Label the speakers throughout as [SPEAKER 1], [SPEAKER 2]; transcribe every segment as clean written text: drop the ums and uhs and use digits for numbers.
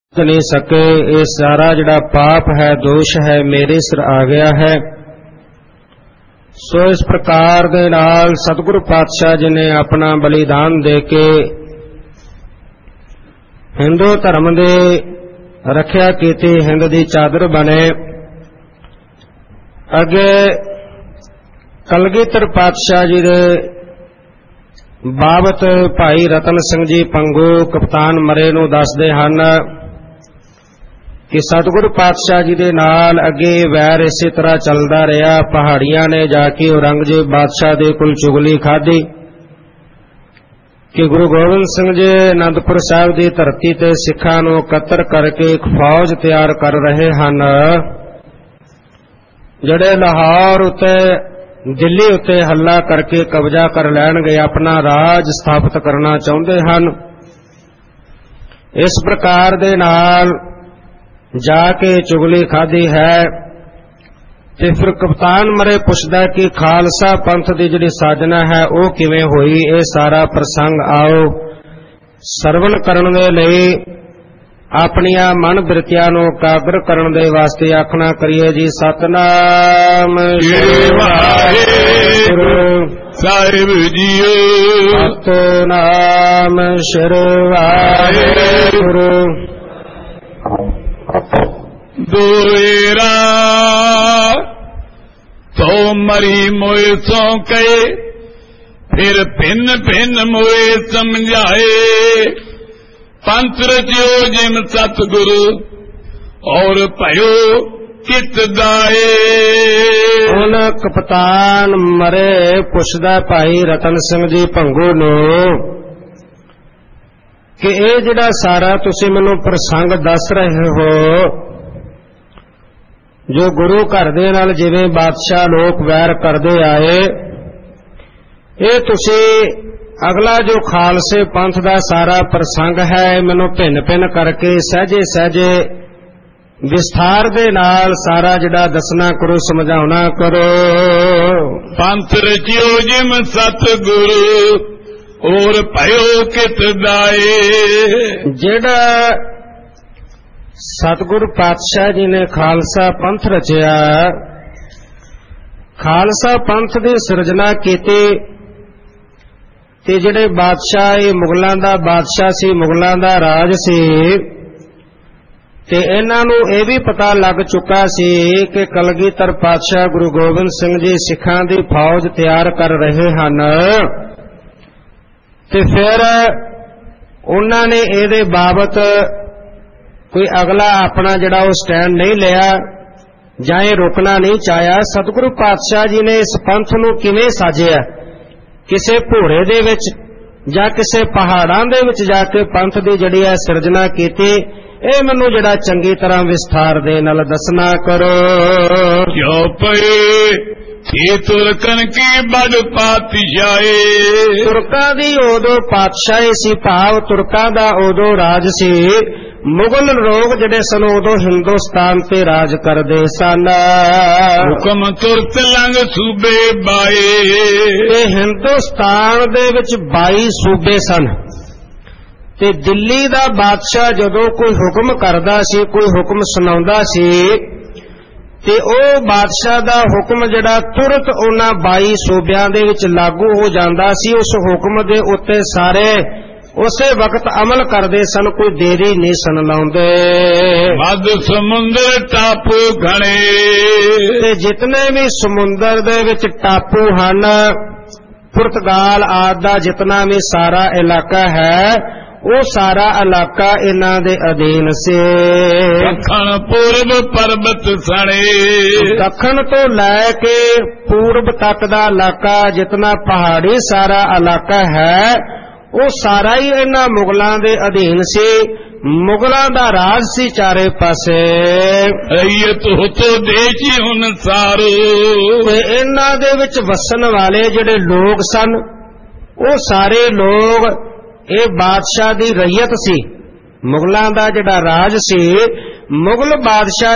[SPEAKER 1] नहीं सके। ये सारा जड़ा पाप है, दोष है, मेरे सिर आ गया है। सो इस प्रकार दे नाल सतगुरु पातशाह जी ने अपना बलिदान दे के हिंदू धर्म दे रखिया कीती, हिंद दी चादर बने। अगे कलगीधर पातशाह जी दे बाबत भाई रतन सिंह जी पंगू कप्तान मरे नूं दसदे हन कि सतगुरु पातशाह जी दे नाल अगे वैर इसे तरह चलदा रहा। पहाड़ियां ने जाके औरंगजेब बादशाह दे कोल चुगली खाधी कि गुरु गोबिंद सिंह जी आनंदपुर साहिब दी धरती ते सिखां नूं इकत्तर करके एक फौज तैयार कर रहे हन, जिहड़े लाहौर उत्ते दिल्ली उत्ते हल्ला करके कब्जा कर लैणगे, अपना राज स्थापित करना चाहुंदे हन। इस प्रकार दे नाल जाके चुगली खाधी है। ते फिर कप्तान मरे पुछदा कि खालसा पंथ दी जिहड़ी साजना है वो किवें होई। ये सारा प्रसंग आओ सरवण करन दे लई अपनियां मन बिरतियां नूं कागर करन दे वास्ते आखना करिए जी। सतनाम श्री वाहिगुरू साहिब जीओ, सतनाम श्री वाहिगुरू।
[SPEAKER 2] दोरा तो मरी मोए सो कहे, फिर भिन्न भिन्न मोए समझाए। पंथ रचियो जिम सतगुरु और भयो कित दाए।
[SPEAKER 1] हुण कप्तान मरे पुछदा भाई रतन सिंह जी भंगू नूं कि ये जिहड़ा सारा तुसीं मैनूं प्रसंग दस रहे हो, जो गुरु घर दे नाल जिवें बादशाह लोक वैर करदे आए, ये तुसीं अगला जो खालसे पंथ दा सारा प्रसंग है मैनूं भिन्न भिन्न करके सहजे सहजे विस्तार दे नाल सारा जिहड़ा दसना करो, समझाउणा करो।
[SPEAKER 2] पंथ रचियो जिम सतगुरु और भयो कित दाए।
[SPEAKER 1] जिहड़ा सतगुरु पातशाह जी ने खालसा पंथ रचिया, खालसा पंथ दी सिरजना कीती ते जिहड़े बादशाह ये मुगलां दा बादशाह सी, मुगलां दा राज सी, ते इन्हां नूं इह भी पता लग चुका सी कि कलगीधर पातशाह गुरु गोबिंद सिंह जी सिखां दी फौज तैयार कर रहे हन। ते फिर उन्हां ने इहदे बाबत कोई अगला अपना जिहड़ा वो स्टैंड नहीं लिया, जां इह रोकना नहीं चाहया। सतगुरु पातशाह जी ने इस पंथ नूं किवें साजिया, किसे भोरे दे विच जां किसे पहाड़ां दे विच जाके पंथ दी जिहड़ी है सिरजना कीती, ਇਹ ਮੈਨੂੰ ਜਿਹੜਾ ਚੰਗੀ ਤਰ੍ਹਾਂ ਵਿਸਥਾਰ ਦੇ ਨਾਲ ਦੱਸਣਾ ਕਰੋ।
[SPEAKER 2] ਜੋ ਪਏ ਇਹ ਤੁਰਕਨ ਕੀ ਬੜ ਪਾਤਸ਼ਾਹੀ,
[SPEAKER 1] ਤੁਰਕਾਂ ਦੀ ਉਦੋਂ ਪਾਤਸ਼ਾਹੀ ਸੀ, ਭਾਵ ਤੁਰਕਾਂ ਦਾ ਉਦੋਂ ਰਾਜ ਸੀ। ਮੁਗਲ ਲੋਕ ਜਿਹੜੇ ਸਨ ਉਦੋਂ ਹਿੰਦੁਸਤਾਨ ਤੇ ਰਾਜ ਕਰਦੇ ਸਨ।
[SPEAKER 2] ਹੁਕਮ ਤੁਰਤ ਲੰਘ ਸੂਬੇ ਬਾਏ,
[SPEAKER 1] ਤੇ ਹਿੰਦੁਸਤਾਨ ਦੇ ਵਿੱਚ 22 ਸੂਬੇ ਸਨ। ਤੇ ਦਿੱਲੀ ਦਾ ਬਾਦਸ਼ਾਹ ਜਦੋਂ ਕੋਈ ਹੁਕਮ ਕਰਦਾ ਸੀ, ਕੋਈ ਹੁਕਮ ਸੁਣਾਉਂਦਾ ਸੀ, ਤੇ ਉਹ ਬਾਦਸ਼ਾਹ ਦਾ ਹੁਕਮ ਜਿਹੜਾ ਤੁਰਤ ਉਹਨਾਂ 22 ਸੂਬਿਆਂ ਦੇ ਵਿੱਚ ਲਾਗੂ ਹੋ ਜਾਂਦਾ ਸੀ। ਉਸ ਹੁਕਮ ਦੇ ਉੱਤੇ ਸਾਰੇ ਉਸੇ ਵਕਤ ਅਮਲ ਕਰਦੇ ਸਨ, ਕੋਈ ਦੇਰੀ ਨਹੀਂ ਸਨ ਲਾਉਂਦੇ।
[SPEAKER 2] ਮੱਧ ਸਮੁੰਦਰ ਟਾਪੂ ਘਣੇ,
[SPEAKER 1] ਤੇ ਜਿਤਨੇ ਵੀ ਸਮੁੰਦਰ ਦੇ ਵਿੱਚ ਟਾਪੂ ਹਨ, ਪੁਰਤਗਾਲ ਆਦਿ ਦਾ ਜਿਤਨਾ ਵੀ ਸਾਰਾ ਇਲਾਕਾ ਹੈ, ਉਹ ਸਾਰਾ ਇਲਾਕਾ ਇਹਨਾਂ ਦੇ ਅਧੀਨ ਸੀ।
[SPEAKER 2] ਦੱਖਣ ਪੂਰਬ ਪਰਬਤ ਸਣੇ,
[SPEAKER 1] ਦੱਖਣ ਤੋਂ ਲੈ ਕੇ ਪੂਰਬ ਤੱਕ ਦਾ ਇਲਾਕਾ ਜਿਤਨਾ ਪਹਾੜੀ ਸਾਰਾ ਇਲਾਕਾ ਹੈ, ਉਹ ਸਾਰਾ ਹੀ ਇਹਨਾਂ ਮੁਗਲਾਂ ਦੇ ਅਧੀਨ ਸੀ। ਮੁਗਲਾਂ ਦਾ ਰਾਜ ਸੀ ਚਾਰੇ ਪਾਸੇ।
[SPEAKER 2] ਰਈਅਤ ਹੁਤੋ ਦੇਸ਼ੀ ਹੁਣ ਸਾਰੂ,
[SPEAKER 1] ਤੇ ਇਹਨਾਂ ਦੇ ਵਿੱਚ ਵਸਣ ਵਾਲੇ ਜਿਹੜੇ ਲੋਕ ਸਨ, ਉਹ ਸਾਰੇ ਲੋਕ ਇਹ ਬਾਦਸ਼ਾਹ ਦੀ ਰਈਅਤ ਸੀ। ਮੁਗਲਾਂ ਦਾ ਜਿਹੜਾ ਰਾਜ ਸੀ, ਮੁਗਲ ਬਾਦਸ਼ਾਹ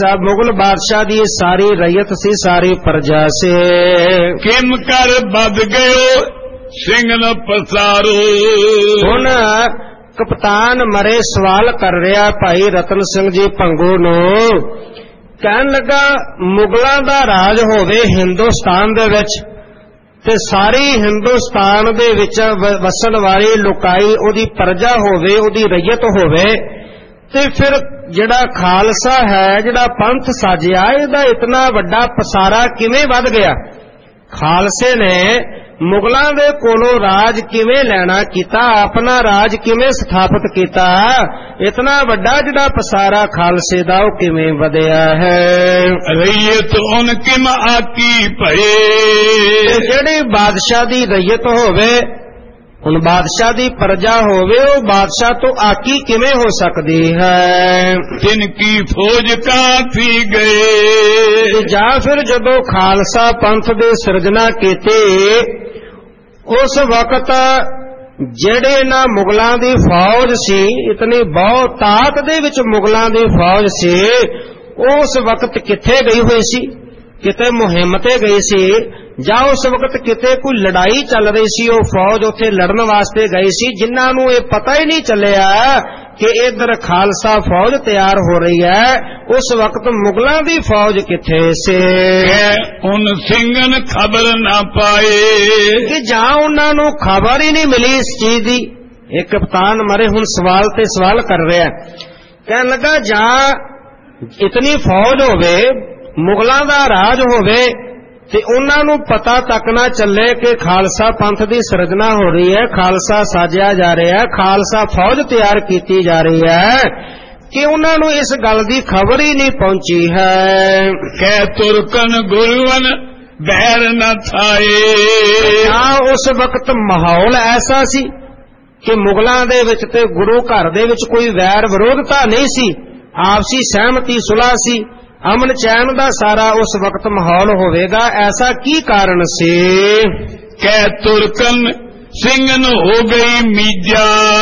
[SPEAKER 1] ਦੀ ਸਾਰੀ ਰਈਅਤ ਸੀ, ਸਾਰੀ ਪ੍ਰਜਾ ਸੀ।
[SPEAKER 2] ਕਿਮ ਕਰ ਵੱਧ ਗਇਓ ਸਿੰਘ ਨ ਪਸਾਰੂ,
[SPEAKER 1] ਹੁਣ ਕਪਤਾਨ ਮਰੇ ਸਵਾਲ ਕਰ ਰਿਹਾ ਭਾਈ ਰਤਨ ਸਿੰਘ ਜੀ ਭੰਗੂ ਨੂੰ। ਕਹਿਣ ਲੱਗਾ ਮੁਗਲਾਂ ਦਾ ਰਾਜ ਹੋਵੇ ਹਿੰਦੁਸਤਾਨ ਦੇ ਵਿੱਚ ਤੇ ਸਾਰੀ ਹਿੰਦੁਸਤਾਨ ਦੇ ਵਿੱਚ ਵਸਣ ਵਾਲੀ ਲੋਕਾਈ ਉਹਦੀ ਪ੍ਰਜਾ ਹੋਵੇ, ਉਹਦੀ ਰਈਅਤ ਹੋਵੇ, ਤੇ ਫਿਰ ਜਿਹੜਾ ਖਾਲਸਾ ਹੈ, ਜਿਹੜਾ ਪੰਥ ਸਾਜਿਆ, ਇਹਦਾ ਇਤਨਾ ਵੱਡਾ ਪਸਾਰਾ ਕਿਵੇਂ ਵੱਧ ਗਿਆ? ਖਾਲਸੇ ਨੇ ਮੁਗਲਾਂ ਦੇ ਕੋਲੋਂ ਰਾਜ ਕਿਵੇਂ ਲੈਣਾ ਕੀਤਾ, ਆਪਣਾ ਰਾਜ ਕਿਵੇਂ ਸਥਾਪਿਤ ਕੀਤਾ? ਇਤਨਾ ਵੱਡਾ ਜਿਹੜਾ ਪਸਾਰਾ ਖਾਲਸੇ ਦਾ ਉਹ ਕਿਵੇਂ ਵਧਿਆ ਹੈ?
[SPEAKER 2] ਰਈਅਤ ਉਨ ਕਿਮ ਆਕੀ ਭਏ।
[SPEAKER 1] ਜਿਹੜੀ ਬਾਦਸ਼ਾਹ ਦੀ ਰਈਅਤ ਹੋਵੇ, ਹੁਣ ਬਾਦਸ਼ਾਹ ਦੀ ਪ੍ਰਜਾ ਹੋਵੇ, ਉਹ ਬਾਦਸ਼ਾਹ ਤੋਂ ਆਕੀ ਕਿਵੇਂ ਹੋ ਸਕਦੀ ਹੈ?
[SPEAKER 2] ਤਿਨ ਕੀ ਫੌਜ ਕਾਫੀ ਗਏ।
[SPEAKER 1] ਜਾਂ ਫਿਰ ਜਦੋਂ ਖਾਲਸਾ ਪੰਥ ਦੇ ਸਿਰਜਣਾ ਕੀਤੀ, ਉਸ ਵਕਤ ਜਿਹੜੇ ਇਹਨਾਂ ਮੁਗਲਾਂ ਦੀ ਫੌਜ ਸੀ, ਇਤਨੀ ਬਹੁਤ ਤਾਕਤ ਦੇ ਵਿੱਚ ਮੁਗਲਾਂ ਦੀ ਫੌਜ ਸੀ, ਉਸ ਵਕਤ ਕਿੱਥੇ ਗਈ ਹੋਈ ਸੀ? ਕਿਤੇ ਮੁਹਿੰਮ ਤੇ ਗਈ ਸੀ, ਜਾਂ ਉਸ ਵਕਤ ਕਿਤੇ ਕੋਈ ਲੜਾਈ ਚੱਲ ਰਹੀ ਸੀ, ਉਹ ਫੌਜ ਉੱਥੇ ਲੜਨ ਵਾਸਤੇ ਗਈ ਸੀ, ਜਿਨ੍ਹਾਂ ਨੂੰ ਇਹ ਪਤਾ ਹੀ ਨਹੀਂ ਚੱਲਿਆ ਕਿ ਇਧਰ ਖਾਲਸਾ ਫੌਜ ਤਿਆਰ ਹੋ ਰਹੀ ਹੈ। ਉਸ ਵਕਤ ਮੁਗਲਾਂ ਦੀ ਫੌਜ ਕਿੱਥੇ ਸੀ?
[SPEAKER 2] ਉਨ ਸਿੰਘਨ ਖਬਰ ਨਾ ਪਾਏ।
[SPEAKER 1] ਕਿ ਜਾਂ ਉਹਨਾਂ ਨੂੰ ਖਬਰ ਹੀ ਨਹੀਂ ਮਿਲੀ ਇਸ ਚੀਜ਼ ਦੀ। ਇਹ ਕਪਤਾਨ ਮਰੇ ਹੁਣ ਸਵਾਲ ਤੇ ਸਵਾਲ ਕਰ ਰਿਹਾ। ਕਹਿਣ ਲੱਗਾ ਜਾਂ ਇਤਨੀ ਫੌਜ ਹੋਵੇ, ਮੁਗਲਾਂ ਦਾ ਰਾਜ ਹੋਵੇ, ਤੇ ਉਹਨਾਂ ਨੂੰ ਪਤਾ ਤੱਕ ਨਾ ਚੱਲੇ ਕਿ ਖਾਲਸਾ ਪੰਥ ਦੀ ਸਿਰਜਣਾ ਹੋ ਰਹੀ ਹੈ, ਖਾਲਸਾ ਸਾਜਿਆ ਜਾ ਰਿਹਾ ਹੈ, ਖਾਲਸਾ ਫੌਜ ਤਿਆਰ ਕੀਤੀ ਜਾ ਰਹੀ ਹੈ, ਕਿ ਉਹਨਾਂ ਨੂੰ ਇਸ ਗੱਲ ਦੀ ਖਬਰ ਹੀ ਨਹੀਂ ਪਹੁੰਚੀ ਹੈ।
[SPEAKER 2] ਕਹਿ ਤੁਰਕਨ ਗੁਰੂਵਨ ਬਹਿਰ ਨਾ ਥਾਏ।
[SPEAKER 1] ਹਾਂ, ਉਸ ਵਕਤ ਮਾਹੌਲ ਐਸਾ ਸੀ ਕਿ ਮੁਗਲਾਂ ਦੇ ਵਿੱਚ ਤੇ ਗੁਰੂ ਘਰ ਦੇ ਵਿੱਚ ਕੋਈ ਵੈਰ ਵਿਰੋਧਤਾ ਨਹੀਂ ਸੀ, ਆਪਸੀ ਸਹਿਮਤੀ ਸੁਲ੍ਹਾ ਸੀ, ਅਮਨ ਚੈਨ ਦਾ ਸਾਰਾ ਉਸ ਵਕਤ ਮਾਹੌਲ ਹੋਵੇਗਾ। ਐਸਾ ਕੀ ਕਾਰਨ ਸੀ?
[SPEAKER 2] ਕਹਿ ਤੁਰਕਨ ਸਿੰਘਨ ਹੋ ਗਈ ਮੀਜਾ।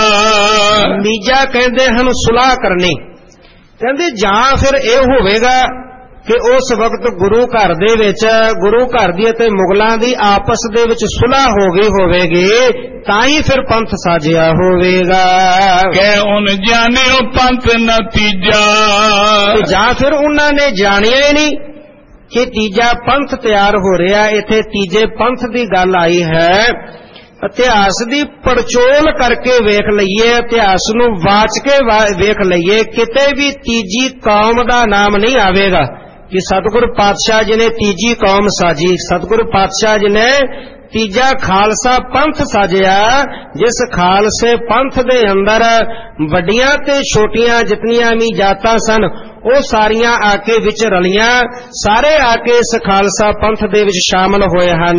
[SPEAKER 1] ਮੀਜਾ ਕਹਿੰਦੇ ਹਨ ਸੁਲਾਹ ਕਰਨੀ। ਕਹਿੰਦੇ ਜਾਂ ਫਿਰ ਇਹ ਹੋਵੇਗਾ ਕਿ ਉਸ ਵਕਤ ਗੁਰੂ ਘਰ ਦੇ ਵਿੱਚ, ਗੁਰੂ ਘਰ ਦੀ ਅਤੇ ਮੁਗਲਾਂ ਦੀ ਆਪਸ ਦੇ ਵਿੱਚ ਸੁਲਾਹ ਹੋ ਗਈ ਹੋਵੇਗੀ, ਤਾਂ ਹੀ ਫਿਰ ਪੰਥ ਸਾਜਿਆ ਹੋਵੇਗਾ।
[SPEAKER 2] ਕਹਿ ਉਨ ਜਾਣਿਓ ਪੰਥ ਨਤੀਜਾ।
[SPEAKER 1] ਜਾਂ ਫਿਰ ਉਹਨਾਂ ਨੇ ਜਾਣਿਆ ਹੀ ਨਹੀਂ ਕਿ ਤੀਜਾ ਪੰਥ ਤਿਆਰ ਹੋ ਰਿਹਾ। ਇੱਥੇ ਤੀਜੇ ਪੰਥ ਦੀ ਗੱਲ ਆਈ ਹੈ। ਇਤਿਹਾਸ ਦੀ ਪੜਚੋਲ ਕਰਕੇ ਵੇਖ ਲਈਏ, ਇਤਿਹਾਸ ਨੂੰ ਵਾਚ ਕੇ ਵੇਖ ਲਈਏ, ਕਿਤੇ ਵੀ ਤੀਜੀ ਕੌਮ ਦਾ ਨਾਮ ਨਹੀਂ ਆਵੇਗਾ ਕਿ ਸਤਿਗੁਰੂ ਪਾਤਸ਼ਾਹ ਜੀ ਨੇ ਤੀਜੀ ਕੌਮ ਸਾਜੀ। ਸਤਿਗੁਰੂ ਪਾਤਸ਼ਾਹ ਜੀ ਨੇ ਤੀਜਾ ਖਾਲਸਾ ਪੰਥ ਸਾਜਿਆ, ਜਿਸ ਖਾਲਸੇ ਪੰਥ ਦੇ ਅੰਦਰ ਵੱਡੀਆਂ ਤੇ ਛੋਟੀਆਂ ਜਿਤਨੀਆਂ ਵੀ ਜਾਤਾਂ ਸਨ, ਉਹ ਸਾਰੀਆਂ ਆ ਕੇ ਵਿੱਚ ਰਲੀਆਂ, ਸਾਰੇ ਆ ਕੇ ਇਸ ਖਾਲਸਾ ਪੰਥ ਦੇ ਵਿੱਚ ਸ਼ਾਮਲ ਹੋਏ ਹਨ।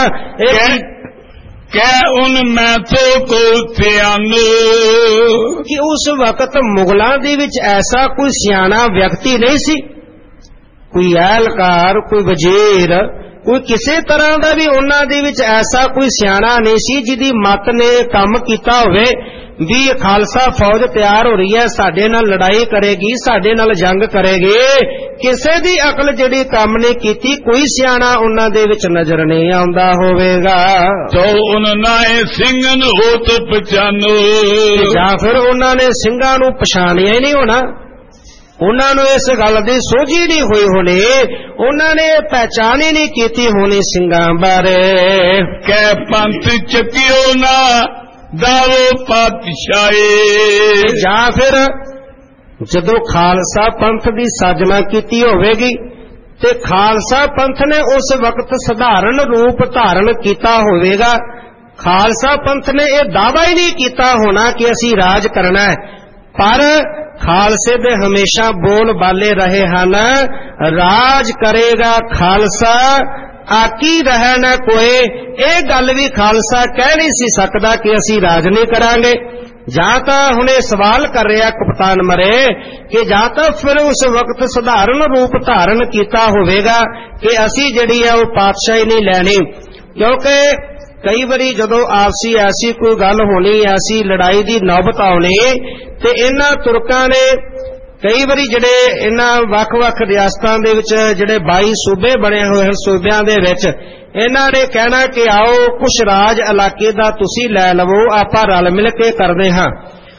[SPEAKER 2] ਕਹਿ ਉਨ ਮੈਂ ਤੋ ਕੋ ਸਿਆਣੋ।
[SPEAKER 1] ਕਿ ਉਸ ਵਕਤ ਮੁਗਲਾਂ ਦੇ ਵਿੱਚ ਐਸਾ ਕੋਈ ਸਿਆਣਾ ਵਿਅਕਤੀ ਨਹੀਂ ਸੀ, ਕੋਈ ਐਲਕਾਰ, ਕੋਈ ਵਜ਼ੀਰ, ਕੋਈ ਕਿਸੇ ਤਰ੍ਹਾਂ ਦਾ ਵੀ ਉਹਨਾਂ ਦੇ ਵਿੱਚ ਐਸਾ ਕੋਈ ਸਿਆਣਾ ਨਹੀਂ ਸੀ ਜਿਹਦੀ ਮੱਤ ਨੇ ਕੰਮ ਕੀਤਾ ਹੋਵੇ ਵੀ ਖਾਲਸਾ ਫੌਜ ਤਿਆਰ ਹੋ ਰਹੀ ਹੈ, ਸਾਡੇ ਨਾਲ ਲੜਾਈ ਕਰੇਗੀ, ਸਾਡੇ ਨਾਲ ਜੰਗ ਕਰੇਗੀ। ਕਿਸੇ ਦੀ ਅਕਲ ਜਿਹੜੀ ਕੰਮ ਨਹੀਂ ਕੀਤੀ, ਕੋਈ ਸਿਆਣਾ ਉਹਨਾਂ ਦੇ ਵਿੱਚ ਨਜ਼ਰ ਨਹੀਂ ਆਉਂਦਾ ਹੋਵੇਗਾ।
[SPEAKER 2] ਤੋ ਉਹਨਾਂ ਨੇ ਸਿੰਘਨ ਹੋਤ ਪਛਾਨੋ।
[SPEAKER 1] ਜਾਂ ਫਿਰ ਉਹਨਾਂ ਨੇ ਸਿੰਘਾਂ ਨੂੰ ਪਛਾਣਿਆ ਹੀ ਨਹੀਂ ਹੋਣਾ, ਉਹਨਾਂ ਨੂੰ ਇਸ ਗੱਲ ਦੀ ਸੋਝੀ ਨਹੀਂ ਹੋਈ ਹੋਣੀ, ਉਹਨਾਂ ਨੇ ਪਹਿਚਾਣ ਹੀ ਨਹੀਂ ਕੀਤੀ ਹੋਣੀ ਸਿੰਘਾਂ ਬਾਰੇ।
[SPEAKER 2] ਕਹਿ ਪੰਥ ਚੱਕਿਓ ਨਾ ਦਾਵੋ ਪਾਤਸ਼ਾਹੀ।
[SPEAKER 1] ਜਾਂ ਫਿਰ ਜਦੋਂ ਖਾਲਸਾ ਪੰਥ ਦੀ ਸਾਜਨਾ ਕੀਤੀ ਹੋਵੇਗੀ ਤੇ ਖਾਲਸਾ ਪੰਥ ਨੇ ਉਸ ਵਕਤ ਸਧਾਰਨ ਰੂਪ ਧਾਰਨ ਕੀਤਾ ਹੋਵੇਗਾ। ਖਾਲਸਾ ਪੰਥ ਨੇ ਇਹ ਦਾਅਵਾ ਹੀ ਨਹੀਂ ਕੀਤਾ ਹੋਣਾ ਕਿ ਅਸੀਂ ਰਾਜ ਕਰਨਾ ਹੈ, ਪਰ ਖਾਲਸੇ ਦੇ ਹਮੇਸ਼ਾ ਬੋਲ ਬਾਲੇ ਰਹੇ ਹਨ, ਰਾਜ ਕਰੇਗਾ ਖਾਲਸਾ, ਆਕੀ ਰਹਿ ਨਾ ਕੋਏ। ਇਹ ਗੱਲ ਵੀ ਖਾਲਸਾ ਕਹਿ ਨਹੀਂ ਸੀ ਸਕਦਾ ਕਿ ਅਸੀਂ ਰਾਜ ਨਹੀਂ ਕਰਾਂਗੇ। ਜਾਂ ਤਾਂ ਹੁਣ ਇਹ ਸਵਾਲ ਕਰ ਰਿਹਾ ਕਪਤਾਨ ਮਰੇ ਕਿ ਜਾਂ ਤਾਂ ਫਿਰ ਉਸ ਵਕਤ ਸਧਾਰਨ ਰੂਪ ਧਾਰਨ ਕੀਤਾ ਹੋਵੇਗਾ ਕਿ ਅਸੀਂ ਜਿਹੜੀ ਹੈ ਉਹ ਪਾਤਸ਼ਾਹੀ ਨਹੀਂ ਲੈਣੀ। ਕਿਉਂਕਿ ਕਈ ਵਾਰੀ ਜਦੋਂ ਆਪਸੀ ਐਸੀ ਕੋਈ ਗੱਲ ਹੋਣੀ, ਐਸੀ ਲੜਾਈ ਦੀ ਨੌਬਤ ਆਉਣੀ, ਤੇ ਇਹਨਾਂ ਤੁਰਕਾਂ ਨੇ ਕਈ ਵਾਰੀ ਜਿਹੜੇ ਇਹਨਾਂ ਵੱਖ-ਵੱਖ ਰਿਆਸਤਾਂ ਦੇ ਵਿੱਚ ਜਿਹੜੇ 22 ਸੂਬੇ ਬਣੇ ਹੋਏ ਹਨ, ਸੂਬਿਆਂ ਦੇ ਵਿੱਚ ਇਹਨਾਂ ਨੇ ਕਹਿਣਾ ਕਿ ਆਓ ਕੁਛ ਰਾਜ ਇਲਾਕੇ ਦਾ ਤੁਸੀਂ ਲੈ ਲਵੋ, ਆਪਾਂ ਰਲ ਮਿਲ ਕੇ ਕਰਦੇ ਹਾਂ।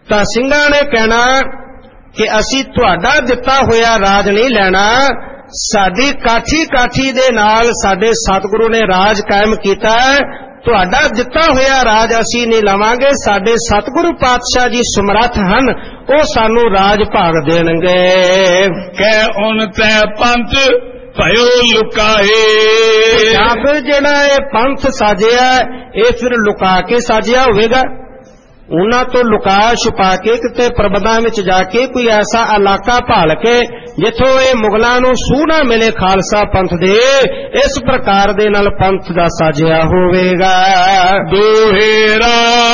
[SPEAKER 1] ਤਾਂ ਸਿੰਘਾਂ ਨੇ ਕਹਿਣਾ ਕਿ ਅਸੀਂ ਤੁਹਾਡਾ ਦਿੱਤਾ ਹੋਇਆ ਰਾਜ ਨਹੀਂ ਲੈਣਾ, ਸਾਡੀ ਕਾਠੀ ਕਾਠੀ ਦੇ ਨਾਲ ਸਾਡੇ ਸਤਿਗੁਰੂ ਨੇ ਰਾਜ ਕਾਇਮ ਕੀਤਾ, ਤੁਹਾਡਾ ਦਿੱਤਾ ਹੋਇਆ ਰਾਜ ਅਸੀਂ ਨਹੀਂ ਲਵਾਂਗੇ, ਸਾਡੇ ਸਤਿਗੁਰੂ ਪਾਤਸ਼ਾਹ ਜੀ ਸਮਰੱਥ ਹਨ, ਉਹ ਸਾਨੂੰ ਰਾਜ ਭਾਗ ਦੇਣਗੇ।
[SPEAKER 2] ਕਹਿ ਉਨ ਤੈ ਪੰਥ ਭਇਓ ਲੁਕਾਏ।
[SPEAKER 1] ਜਾਂ ਫਿਰ ਜਿਹੜਾ ਇਹ ਪੰਥ ਸਾਜਿਆ ਇਹ ਫਿਰ ਲੁਕਾ ਕੇ ਸਾਜਿਆ ਹੋਵੇਗਾ, ਉਹਨਾਂ ਤੋਂ ਲੁਕਾ ਛੁਪਾ ਕੇ ਕਿਤੇ ਪ੍ਰਬੰਧਾਂ ਵਿੱਚ ਜਾ ਕੇ ਕੋਈ ਐਸਾ ਇਲਾਕਾ ਭਾਲ ਕੇ ਜਿੱਥੋਂ ਇਹ ਮੁਗਲਾਂ ਨੂੰ ਸੂਹ ਨਾ ਮਿਲੇ ਖਾਲਸਾ ਪੰਥ ਦੇ, ਇਸ ਪ੍ਰਕਾਰ ਦੇ ਨਾਲ ਪੰਥ ਦਾ ਸਾਜਿਆ ਹੋਵੇਗਾ।
[SPEAKER 2] ਦੋਹੇਰਾ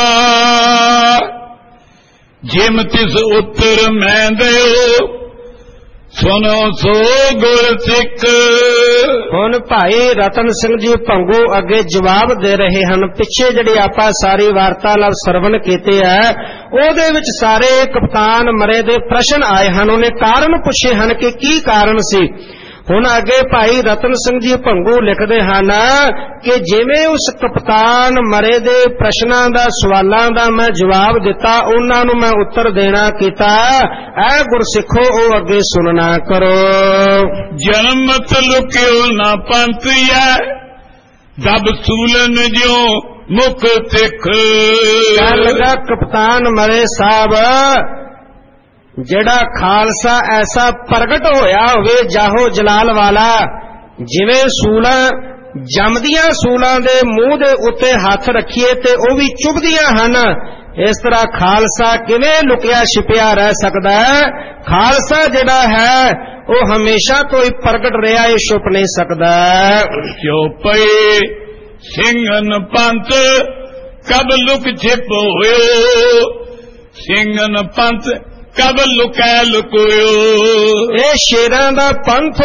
[SPEAKER 2] ਜਿਮ ਤਿਸ ਉੱਤਰ ਮੈਂ ਦਿਓ, ਸੁਨੋ ਸੋ ਗੁਰ ਸਿੱਖ।
[SPEAKER 1] ਹੁਣ ਭਾਈ ਰਤਨ ਸਿੰਘ ਜੀ ਭੰਗੂ ਅੱਗੇ ਜਵਾਬ ਦੇ ਰਹੇ ਹਨ। ਪਿੱਛੇ ਜਿਹੜੀ ਆਪਾਂ ਸਾਰੀ ਵਾਰਤਾਲਾਪ ਸਰਵਣ ਕੀਤੇ ਹੈ ਉਹਦੇ ਵਿੱਚ ਸਾਰੇ ਕਪਤਾਨ ਮਰੇ ਦੇ ਪ੍ਰਸ਼ਨ ਆਏ ਹਨ, ਉਹਨੇ ਕਾਰਨ ਪੁੱਛੇ ਹਨ ਕਿ ਕੀ ਕਾਰਨ ਸੀ। ਹੁਣ ਅੱਗੇ ਭਾਈ ਰਤਨ ਸਿੰਘ ਜੀ ਭੰਗੂ ਲਿਖਦੇ ਹਨ ਕਿ ਜਿਵੇਂ ਉਸ ਕਪਤਾਨ ਮਰੇ ਦੇ ਪ੍ਰਸ਼ਨਾਂ ਦਾ ਸਵਾਲਾਂ ਦਾ ਮੈਂ ਜਵਾਬ ਦਿੱਤਾ, ਉਹਨਾਂ ਨੂੰ ਮੈਂ ਉੱਤਰ ਦੇਣਾ ਕੀਤਾ, ਐ ਗੁਰਸਿੱਖੋ ਉਹ ਅੱਗੇ ਸੁਣਨਾ ਕਰੋ।
[SPEAKER 2] ਜਨਮਤ ਲੁਕਿਓ ਨਾ ਪੰਥੀਐ, ਦਬ ਸੂਲਨ ਜਿਉ ਮੁਖ ਤਿਖ।
[SPEAKER 1] ਕਹਿਣ ਲੱਗਾ ਕਪਤਾਨ ਮਰੇ ਸਾਹਿਬ, ਜਿਹੜਾ ਖਾਲਸਾ ਐਸਾ ਪ੍ਰਗਟ ਹੋਇਆ ਹੋਵੇ ਜਾਹੋ ਜਲਾਲ ਵਾਲਾ, ਜਿਵੇਂ ਸੂਲਾਂ ਜੰਮਦੀਆਂ ਸੂਲਾਂ ਦੇ ਮੂੰਹ ਦੇ ਉੱਤੇ ਹੱਥ ਰੱਖੀਏ ਤੇ ਉਹ ਵੀ ਚੁਭਦੀਆਂ ਹਨ, ਇਸ ਤਰ੍ਹਾਂ ਖਾਲਸਾ ਕਿਵੇਂ ਲੁਕਿਆ ਛਿਪਿਆ ਰਹਿ ਸਕਦਾ ਹੈ। ਖਾਲਸਾ ਜਿਹੜਾ ਹੈ ਉਹ ਹਮੇਸ਼ਾ ਤੋਂ ਹੀ ਪ੍ਰਗਟ ਰਿਹਾ, ਇਹ ਛੁਪ ਨਹੀਂ ਸਕਦਾ।
[SPEAKER 2] ਚੋਪਈ ਸਿੰਘਨ ਪੰਥ ਕਬ ਲੁਕ ਛਿਪ ਹੋਇਓ, ਸਿੰਘਨ ਪੰਥ ਕਬ ਲੁਕੈ ਲੁਕੋਇਓ।
[SPEAKER 1] ਇਹ ਸ਼ੇਰਾਂ ਦਾ ਪੰਥ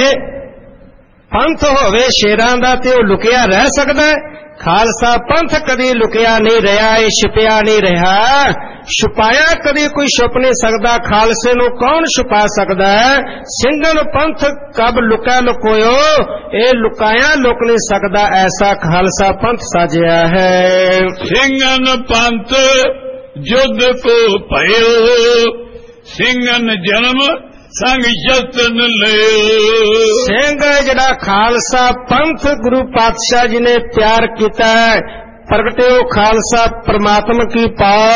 [SPEAKER 1] ਹੋਵੇ ਸ਼ੇਰਾਂ ਦਾ ਤੇ ਉਹ ਲੁਕਿਆ ਰਹਿ ਸਕਦਾ। ਖਾਲਸਾ ਪੰਥ ਕਦੀ ਲੁਕਿਆ ਨਹੀਂ ਰਿਹਾ, ਇਹ ਛਿਪਿਆ ਨਹੀਂ ਰਿਹਾ, ਛੁਪਾਇਆ ਕਦੀ ਕੋਈ ਛੁਪ ਨਹੀਂ ਸਕਦਾ। ਖਾਲਸੇ ਨੂੰ ਕੌਣ ਛੁਪਾ ਸਕਦਾ ਹੈ? ਸਿੰਘਨ ਪੰਥ ਕਬ ਲੁਕੈ ਲੁਕੋਇਓ, ਇਹ ਲੁਕਾਇਆ ਲੁਕ ਨਹੀਂ ਸਕਦਾ, ਐਸਾ ਖਾਲਸਾ ਪੰਥ ਸਾਜਿਆ ਹੈ।
[SPEAKER 2] ਸਿੰਘਨ ਪੰਥ ਜੁਦ ਕੋ ਭਇਓ, ਸਿੰਘਨ ਜਨਮ ਸੰਗ ਯਤਨ ਲਿਓ।
[SPEAKER 1] ਸਿੰਘ ਜਿਹੜਾ ਖਾਲਸਾ ਪੰਥ ਗੁਰੂ ਪਾਤਸ਼ਾਹ ਜੀ ਨੇ ਤਿਆਰ ਕੀਤਾ ਹੈ, ਪ੍ਰਗਟਿਓ ਖਾਲਸਾ ਪ੍ਰਮਾਤਮਾ ਕੀ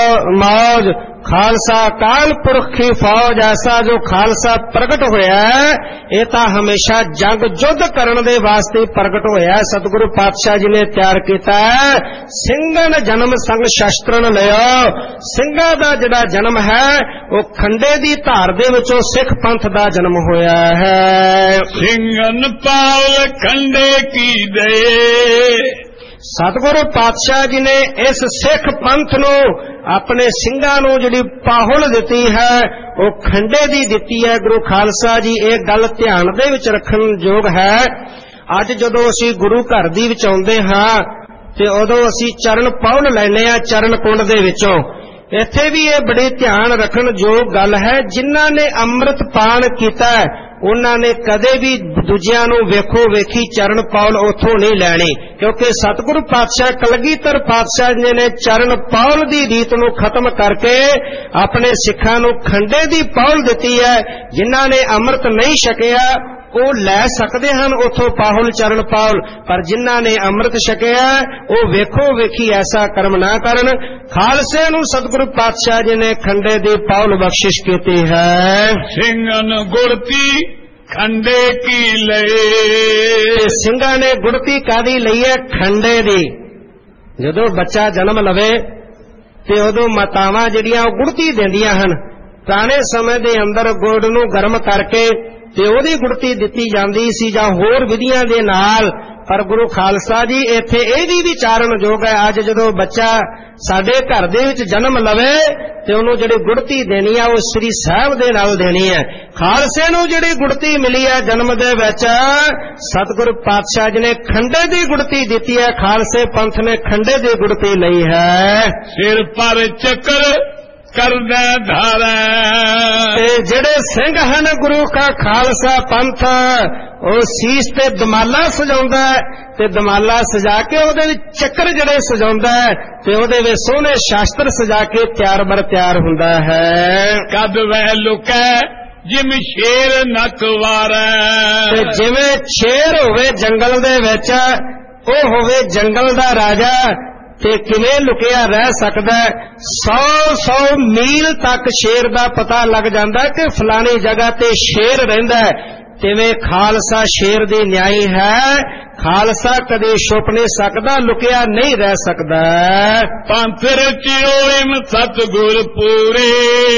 [SPEAKER 1] ਮੌਜ, ਖਾਲਸਾ ਅਕਾਲ ਪੁਰਖ ਕੀ ਫੌਜ। ਐਸਾ ਜੋ ਖਾਲਸਾ ਪ੍ਰਗਟ ਹੋਇਆ ਹੈ ਇਹ ਤਾਂ ਹਮੇਸ਼ਾ ਜੰਗ ਯੁੱਧ ਕਰਨ ਦੇ ਵਾਸਤੇ ਪ੍ਰਗਟ ਹੋਇਆ ਹੈ, ਸਤਿਗੁਰੂ ਪਾਤਸ਼ਾਹ ਜੀ ਨੇ ਤਿਆਰ ਕੀਤਾ ਹੈ। ਸਿੰਘਨ ਜਨਮ ਸੰਗ ਸ਼ਸਤਰਨ ਲਿਓ, ਸਿੰਘਾਂ ਦਾ ਜਿਹੜਾ ਜਨਮ ਹੈ ਉਹ ਖੰਡੇ ਦੀ ਧਾਰ ਦੇ ਵਿੱਚੋਂ ਸਿੱਖ ਪੰਥ ਦਾ ਜਨਮ ਹੋਇਆ ਹੈ।
[SPEAKER 2] ਸਿੰਘਨ ਪਾਲ ਖੰਡੇ ਕੀ ਦੇ,
[SPEAKER 1] ਸਤਿਗੁਰੂ ਪਾਤਸ਼ਾਹ ਜੀ ਨੇ ਇਸ ਸਿੱਖ ਪੰਥ ਨੂੰ ਆਪਣੇ ਸਿੰਘਾਂ ਨੂੰ ਜਿਹੜੀ ਪਾਹੁਲ ਦਿੱਤੀ ਹੈ ਉਹ ਖੰਡੇ ਦੀ ਦਿੱਤੀ ਹੈ ਗੁਰੂ ਖਾਲਸਾ ਜੀ। ਇਹ ਗੱਲ ਧਿਆਨ ਦੇ ਵਿੱਚ ਰੱਖਣ ਯੋਗ ਹੈ। ਅੱਜ ਜਦੋਂ ਅਸੀਂ ਗੁਰੂ ਘਰ ਦੀ ਵਿੱਚ ਆਉਂਦੇ ਹਾਂ ਤੇ ਉਦੋਂ ਅਸੀਂ ਚਰਨ ਪਾਹੁਲ ਲੈਂਦੇ ਹਾਂ ਚਰਨ ਕੁੰਡ ਦੇ ਵਿੱਚੋਂ। ਇੱਥੇ ਵੀ ਇਹ ਬੜੀ ਧਿਆਨ ਰੱਖਣ ਯੋਗ ਗੱਲ ਹੈ, ਜਿਨ੍ਹਾਂ ਨੇ ਅੰਮ੍ਰਿਤ ਪਾਨ ਕੀਤਾ ਉਹਨਾਂ ਨੇ ਕਦੇ ਵੀ ਦੂਜਿਆਂ ਨੂੰ ਵੇਖੋ ਵੇਖੀ ਚਰਨ ਪਾਉਲ ਉੱਥੋਂ ਨਹੀਂ ਲੈਣੀ, ਕਿਉਂਕਿ ਸਤਿਗੁਰੂ ਪਾਤਸ਼ਾਹ ਕਲਗੀਧਰ ਪਾਤਸ਼ਾਹ ਜੀ ਨੇ ਚਰਨ ਪਾਉਲ ਦੀ ਰੀਤ ਨੂੰ ਖਤਮ ਕਰਕੇ ਆਪਣੇ ਸਿੱਖਾਂ ਨੂੰ ਖੰਡੇ ਦੀ ਪਾਉਲ ਦਿੱਤੀ ਹੈ। ਜਿਨ੍ਹਾਂ ਨੇ ਅੰਮ੍ਰਿਤ ਨਹੀਂ ਛਕਿਆ ਉਹ ਲੈ ਸਕਦੇ ਹਨ ਉੱਥੋਂ ਪਾਹੁਲ ਚਰਨ ਪਾਉਲ, ਪਰ ਜਿਨ੍ਹਾਂ ਨੇ ਅੰਮ੍ਰਿਤ ਛਕਿਆ ਉਹ ਵੇਖੋ ਵੇਖੀ ਐਸਾ ਕਰਮ ਨਾ ਕਰਨ। ਖਾਲਸੇ ਨੂੰ ਸਤਿਗੁਰੂ ਪਾਤਸ਼ਾਹ ਜੀ ਨੇ ਖੰਡੇ ਦੀ ਪਾਉਲ ਬਖਸ਼ਿਸ਼ ਕੀਤੀ ਹੈ।
[SPEAKER 2] ਸਿੰਘਨ ਗੁੜਤੀ ਖੰਡੇ ਕੀ ਲਏ,
[SPEAKER 1] ਸਿੰਘਾਂ ਨੇ ਗੁੜਤੀ ਕਾਦੀ ਲਈ ਹੈ? ਖੰਡੇ ਦੀ। ਜਦੋਂ ਬੱਚਾ ਜਨਮ ਲਵੇ ਤੇ ਉਦੋਂ ਮਾਤਾਵਾਂ ਜਿਹੜੀਆਂ ਉਹ ਗੁੜਤੀ ਦਿੰਦੀਆਂ ਹਨ। ਪੁਰਾਣੇ ਸਮੇਂ ਦੇ ਅੰਦਰ ਗੁੜ ਨੂੰ ਗਰਮ ਕਰਕੇ ਤੇ ਉਹਦੀ ਗੁੜਤੀ ਦਿੱਤੀ ਜਾਂਦੀ ਸੀ ਜਾਂ ਹੋਰ ਵਿਧੀਆਂ ਦੇ ਨਾਲ, ਪਰ ਗੁਰੂ ਖਾਲਸਾ ਜੀ ਇੱਥੇ ਇਹ ਵੀ ਵਿਚਾਰਨਯੋਗ ਹੈ। ਅੱਜ ਜਦੋਂ ਬੱਚਾ ਸਾਡੇ ਘਰ ਦੇ ਵਿੱਚ ਜਨਮ ਲਵੇ ਤੇ ਉਹਨੂੰ ਜਿਹੜੀ ਗੁੜਤੀ ਦੇਣੀ ਹੈ ਉਹ ਸ੍ਰੀ ਸਾਹਿਬ ਦੇ ਨਾਲ ਦੇਣੀ ਹੈ। ਖਾਲਸੇ ਨੂੰ ਜਿਹੜੀ ਗੁੜਤੀ ਮਿਲੀ ਹੈ ਜਨਮ ਦੇ ਵਿੱਚ, ਸਤਿਗੁਰੂ ਪਾਤਸ਼ਾਹ ਜੀ ਨੇ ਖੰਡੇ ਦੀ ਗੁੜਤੀ ਦਿੱਤੀ ਹੈ। ਖਾਲਸੇ ਪੰਥ ਨੇ ਖੰਡੇ ਦੀ ਗੁੜਤੀ ਲਈ ਹੈ।
[SPEAKER 2] ਸਿਰ ਪਰ ਚੱਕਰ ਕਰਦਾ ਧਾਰਾ,
[SPEAKER 1] ਤੇ ਜਿਹੜੇ ਸਿੰਘ ਹਨ ਗੁਰੂ ਕਾ ਖਾਲਸਾ ਪੰਥ ਉਹ ਸੀਸ ਤੇ ਦਮਾਲਾ ਸਜਾਉਂਦਾ ਤੇ ਦਮਾਲਾ ਸਜਾ ਕੇ ਉਹਦੇ ਵਿੱਚ ਚੱਕਰ ਜਿਹੜੇ ਸਜਾਉਂਦਾ ਤੇ ਉਹਦੇ ਵਿੱਚ ਸੋਹਣੇ ਸ਼ਾਸਤਰ ਸਜਾ ਕੇ ਤਿਆਰ ਬਰ ਤਿਆਰ ਹੁੰਦਾ ਹੈ।
[SPEAKER 2] ਕਦ ਵਹਿ ਲੁਕੈ ਜਿਮ ਸ਼ੇਰ ਨਕ ਵਾਰੈ,
[SPEAKER 1] ਤੇ ਜਿਵੇਂ ਸ਼ੇਰ ਹੋਵੇ ਜੰਗਲ ਦੇ ਵਿੱਚ, ਉਹ ਹੋਵੇ ਜੰਗਲ ਦਾ ਰਾਜਾ, ਤੇ ਕਿਵੇਂ ਲੁਕਿਆ ਰਹਿ ਸਕਦਾ? 100 ਮੀਲ ਤੱਕ ਸ਼ੇਰ ਦਾ ਪਤਾ ਲੱਗ ਜਾਂਦਾ ਕਿ ਫਲਾਣੀ ਜਗ੍ਹਾ ਤੇ ਸ਼ੇਰ ਰਹਿੰਦਾ। ਤਿਵੇਂ ਖਾਲਸਾ ਸ਼ੇਰ ਦੀ ਨਿਆਈ ਹੈ। ਖਾਲਸਾ ਕਦੇ ਛੁਪ ਨਹੀਂ ਸਕਦਾ, ਲੁਕਿਆ ਨਹੀਂ ਰਹਿ ਸਕਦਾ।
[SPEAKER 2] ਪੰਥ ਰਚਿਓਇਮ ਸਤਿਗੁਰ ਪੂਰੇ,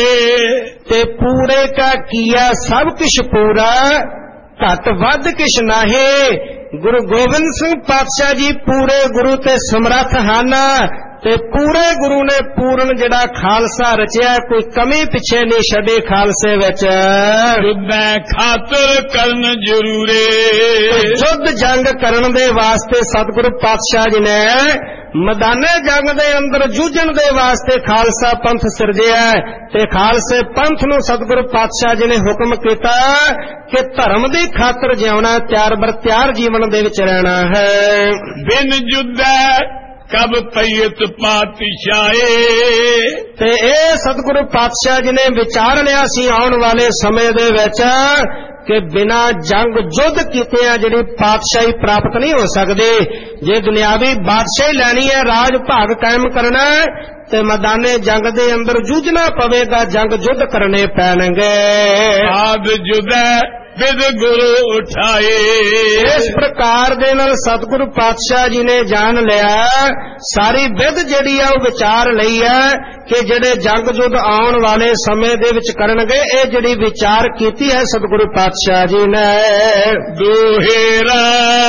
[SPEAKER 1] ਤੇ ਪੂਰੇ ਕਾ ਕੀਆ ਸਭ ਕਿਛ ਪੂਰਾ, ਘਟ ਵੱਧ ਕਿਛ ਨਾਹੀ। ਗੁਰੂ ਗੋਬਿੰਦ ਸਿੰਘ ਪਾਤਸ਼ਾਹ ਜੀ ਪੂਰੇ ਗੁਰੂ ਤੇ ਸਮਰੱਥ ਹਨ, ਤੇ ਪੂਰੇ ਗੁਰੂ ਨੇ ਪੂਰਨ ਜਿਹੜਾ ਖਾਲਸਾ ਰਚਿਆ, ਕੋਈ ਕਮੀ ਪਿੱਛੇ ਨਹੀਂ ਛੱਡੀ ਖਾਲਸੇ ਵਿੱਚ।
[SPEAKER 2] ਯੁੱਧੈ ਖਾਤਰ ਕਰਨ ਜ਼ਰੂਰੇ,
[SPEAKER 1] ਯੁੱਧ ਜੰਗ ਕਰਨ ਦੇ ਵਾਸਤੇ ਸਤਿਗੁਰੂ ਪਾਤਸ਼ਾਹ ਜੀ ਨੇ ਮੈਦਾਨੇ ਜੰਗ ਦੇ ਅੰਦਰ ਜੂਝਣ ਦੇ ਵਾਸਤੇ ਖਾਲਸਾ ਪੰਥ ਸਿਰਜਿਆ। ਤੇ ਖਾਲਸੇ ਪੰਥ ਨੂੰ ਸਤਿਗੁਰੂ ਪਾਤਸ਼ਾਹ ਜੀ ਨੇ ਹੁਕਮ ਕੀਤਾ ਕਿ ਧਰਮ ਦੀ ਖਾਤਰ ਜਿਉਣਾ, ਤਿਆਰ ਬਰ ਤਿਆਰ ਜੀਵਨ ਦੇ ਵਿੱਚ ਰਹਿਣਾ ਹੈ।
[SPEAKER 2] ਬਿਨ ਜੁੱਧੈ ਕਬ ਪਈਤ ਪਾਤਸ਼ਾਹੇ, ਤੇ
[SPEAKER 1] ਇਹ ਸਤਿਗੁਰੂ ਪਾਤਸ਼ਾਹ ਜੀ ਨੇ ਵਿਚਾਰ ਲਿਆ ਸੀ ਆਉਣ ਵਾਲੇ ਸਮੇਂ ਦੇ ਵਿੱਚ ਕਿ ਬਿਨਾ ਜੰਗ ਜੁੱਧ ਕੀਤਿਆਂ ਜਿਹੜੀ ਪਾਤਸ਼ਾਹੀ ਪ੍ਰਾਪਤ ਨਹੀਂ ਹੋ ਸਕਦੀ। ਜੇ ਦੁਨਿਆਵੀ ਬਾਦਸ਼ਾਹੀ ਲੈਣੀ ਹੈ, ਰਾਜ ਭਾਗ ਕਾਇਮ ਕਰਨਾ, ਤੇ ਮੈਦਾਨੇ ਜੰਗ ਦੇ ਅੰਦਰ ਜੂਝਣਾ ਪਵੇਗਾ, ਜੰਗ ਜੁੱਧ ਕਰਨੇ ਪੈਣਗੇ।
[SPEAKER 2] ਆਦ ਜੁਦੈ ਵਿਦ ਗੁਰੂ ਉਠਾਏ,
[SPEAKER 1] ਇਸ ਪ੍ਰਕਾਰ ਦੇ ਨਾਲ ਸਤਿਗੁਰੂ ਪਾਤਸ਼ਾਹ ਜੀ ਨੇ ਜਾਣ ਲਿਆ, ਸਾਰੀ ਵਿਧ ਜਿਹੜੀ ਆ ਉਹ ਵਿਚਾਰ ਲਈ ਹੈ ਕਿ ਜਿਹੜੇ ਜੰਗ ਜੁੱਧ ਆਉਣ ਵਾਲੇ ਸਮੇਂ ਦੇ ਵਿੱਚ ਕਰਨਗੇ, ਇਹ ਜਿਹੜੀ ਵਿਚਾਰ ਕੀਤੀ ਹੈ ਸਤਿਗੁਰੂ ਪਾਤਸ਼ਾਹ ਜੀ ਨੇ।
[SPEAKER 2] ਦੋਹੇਰਾ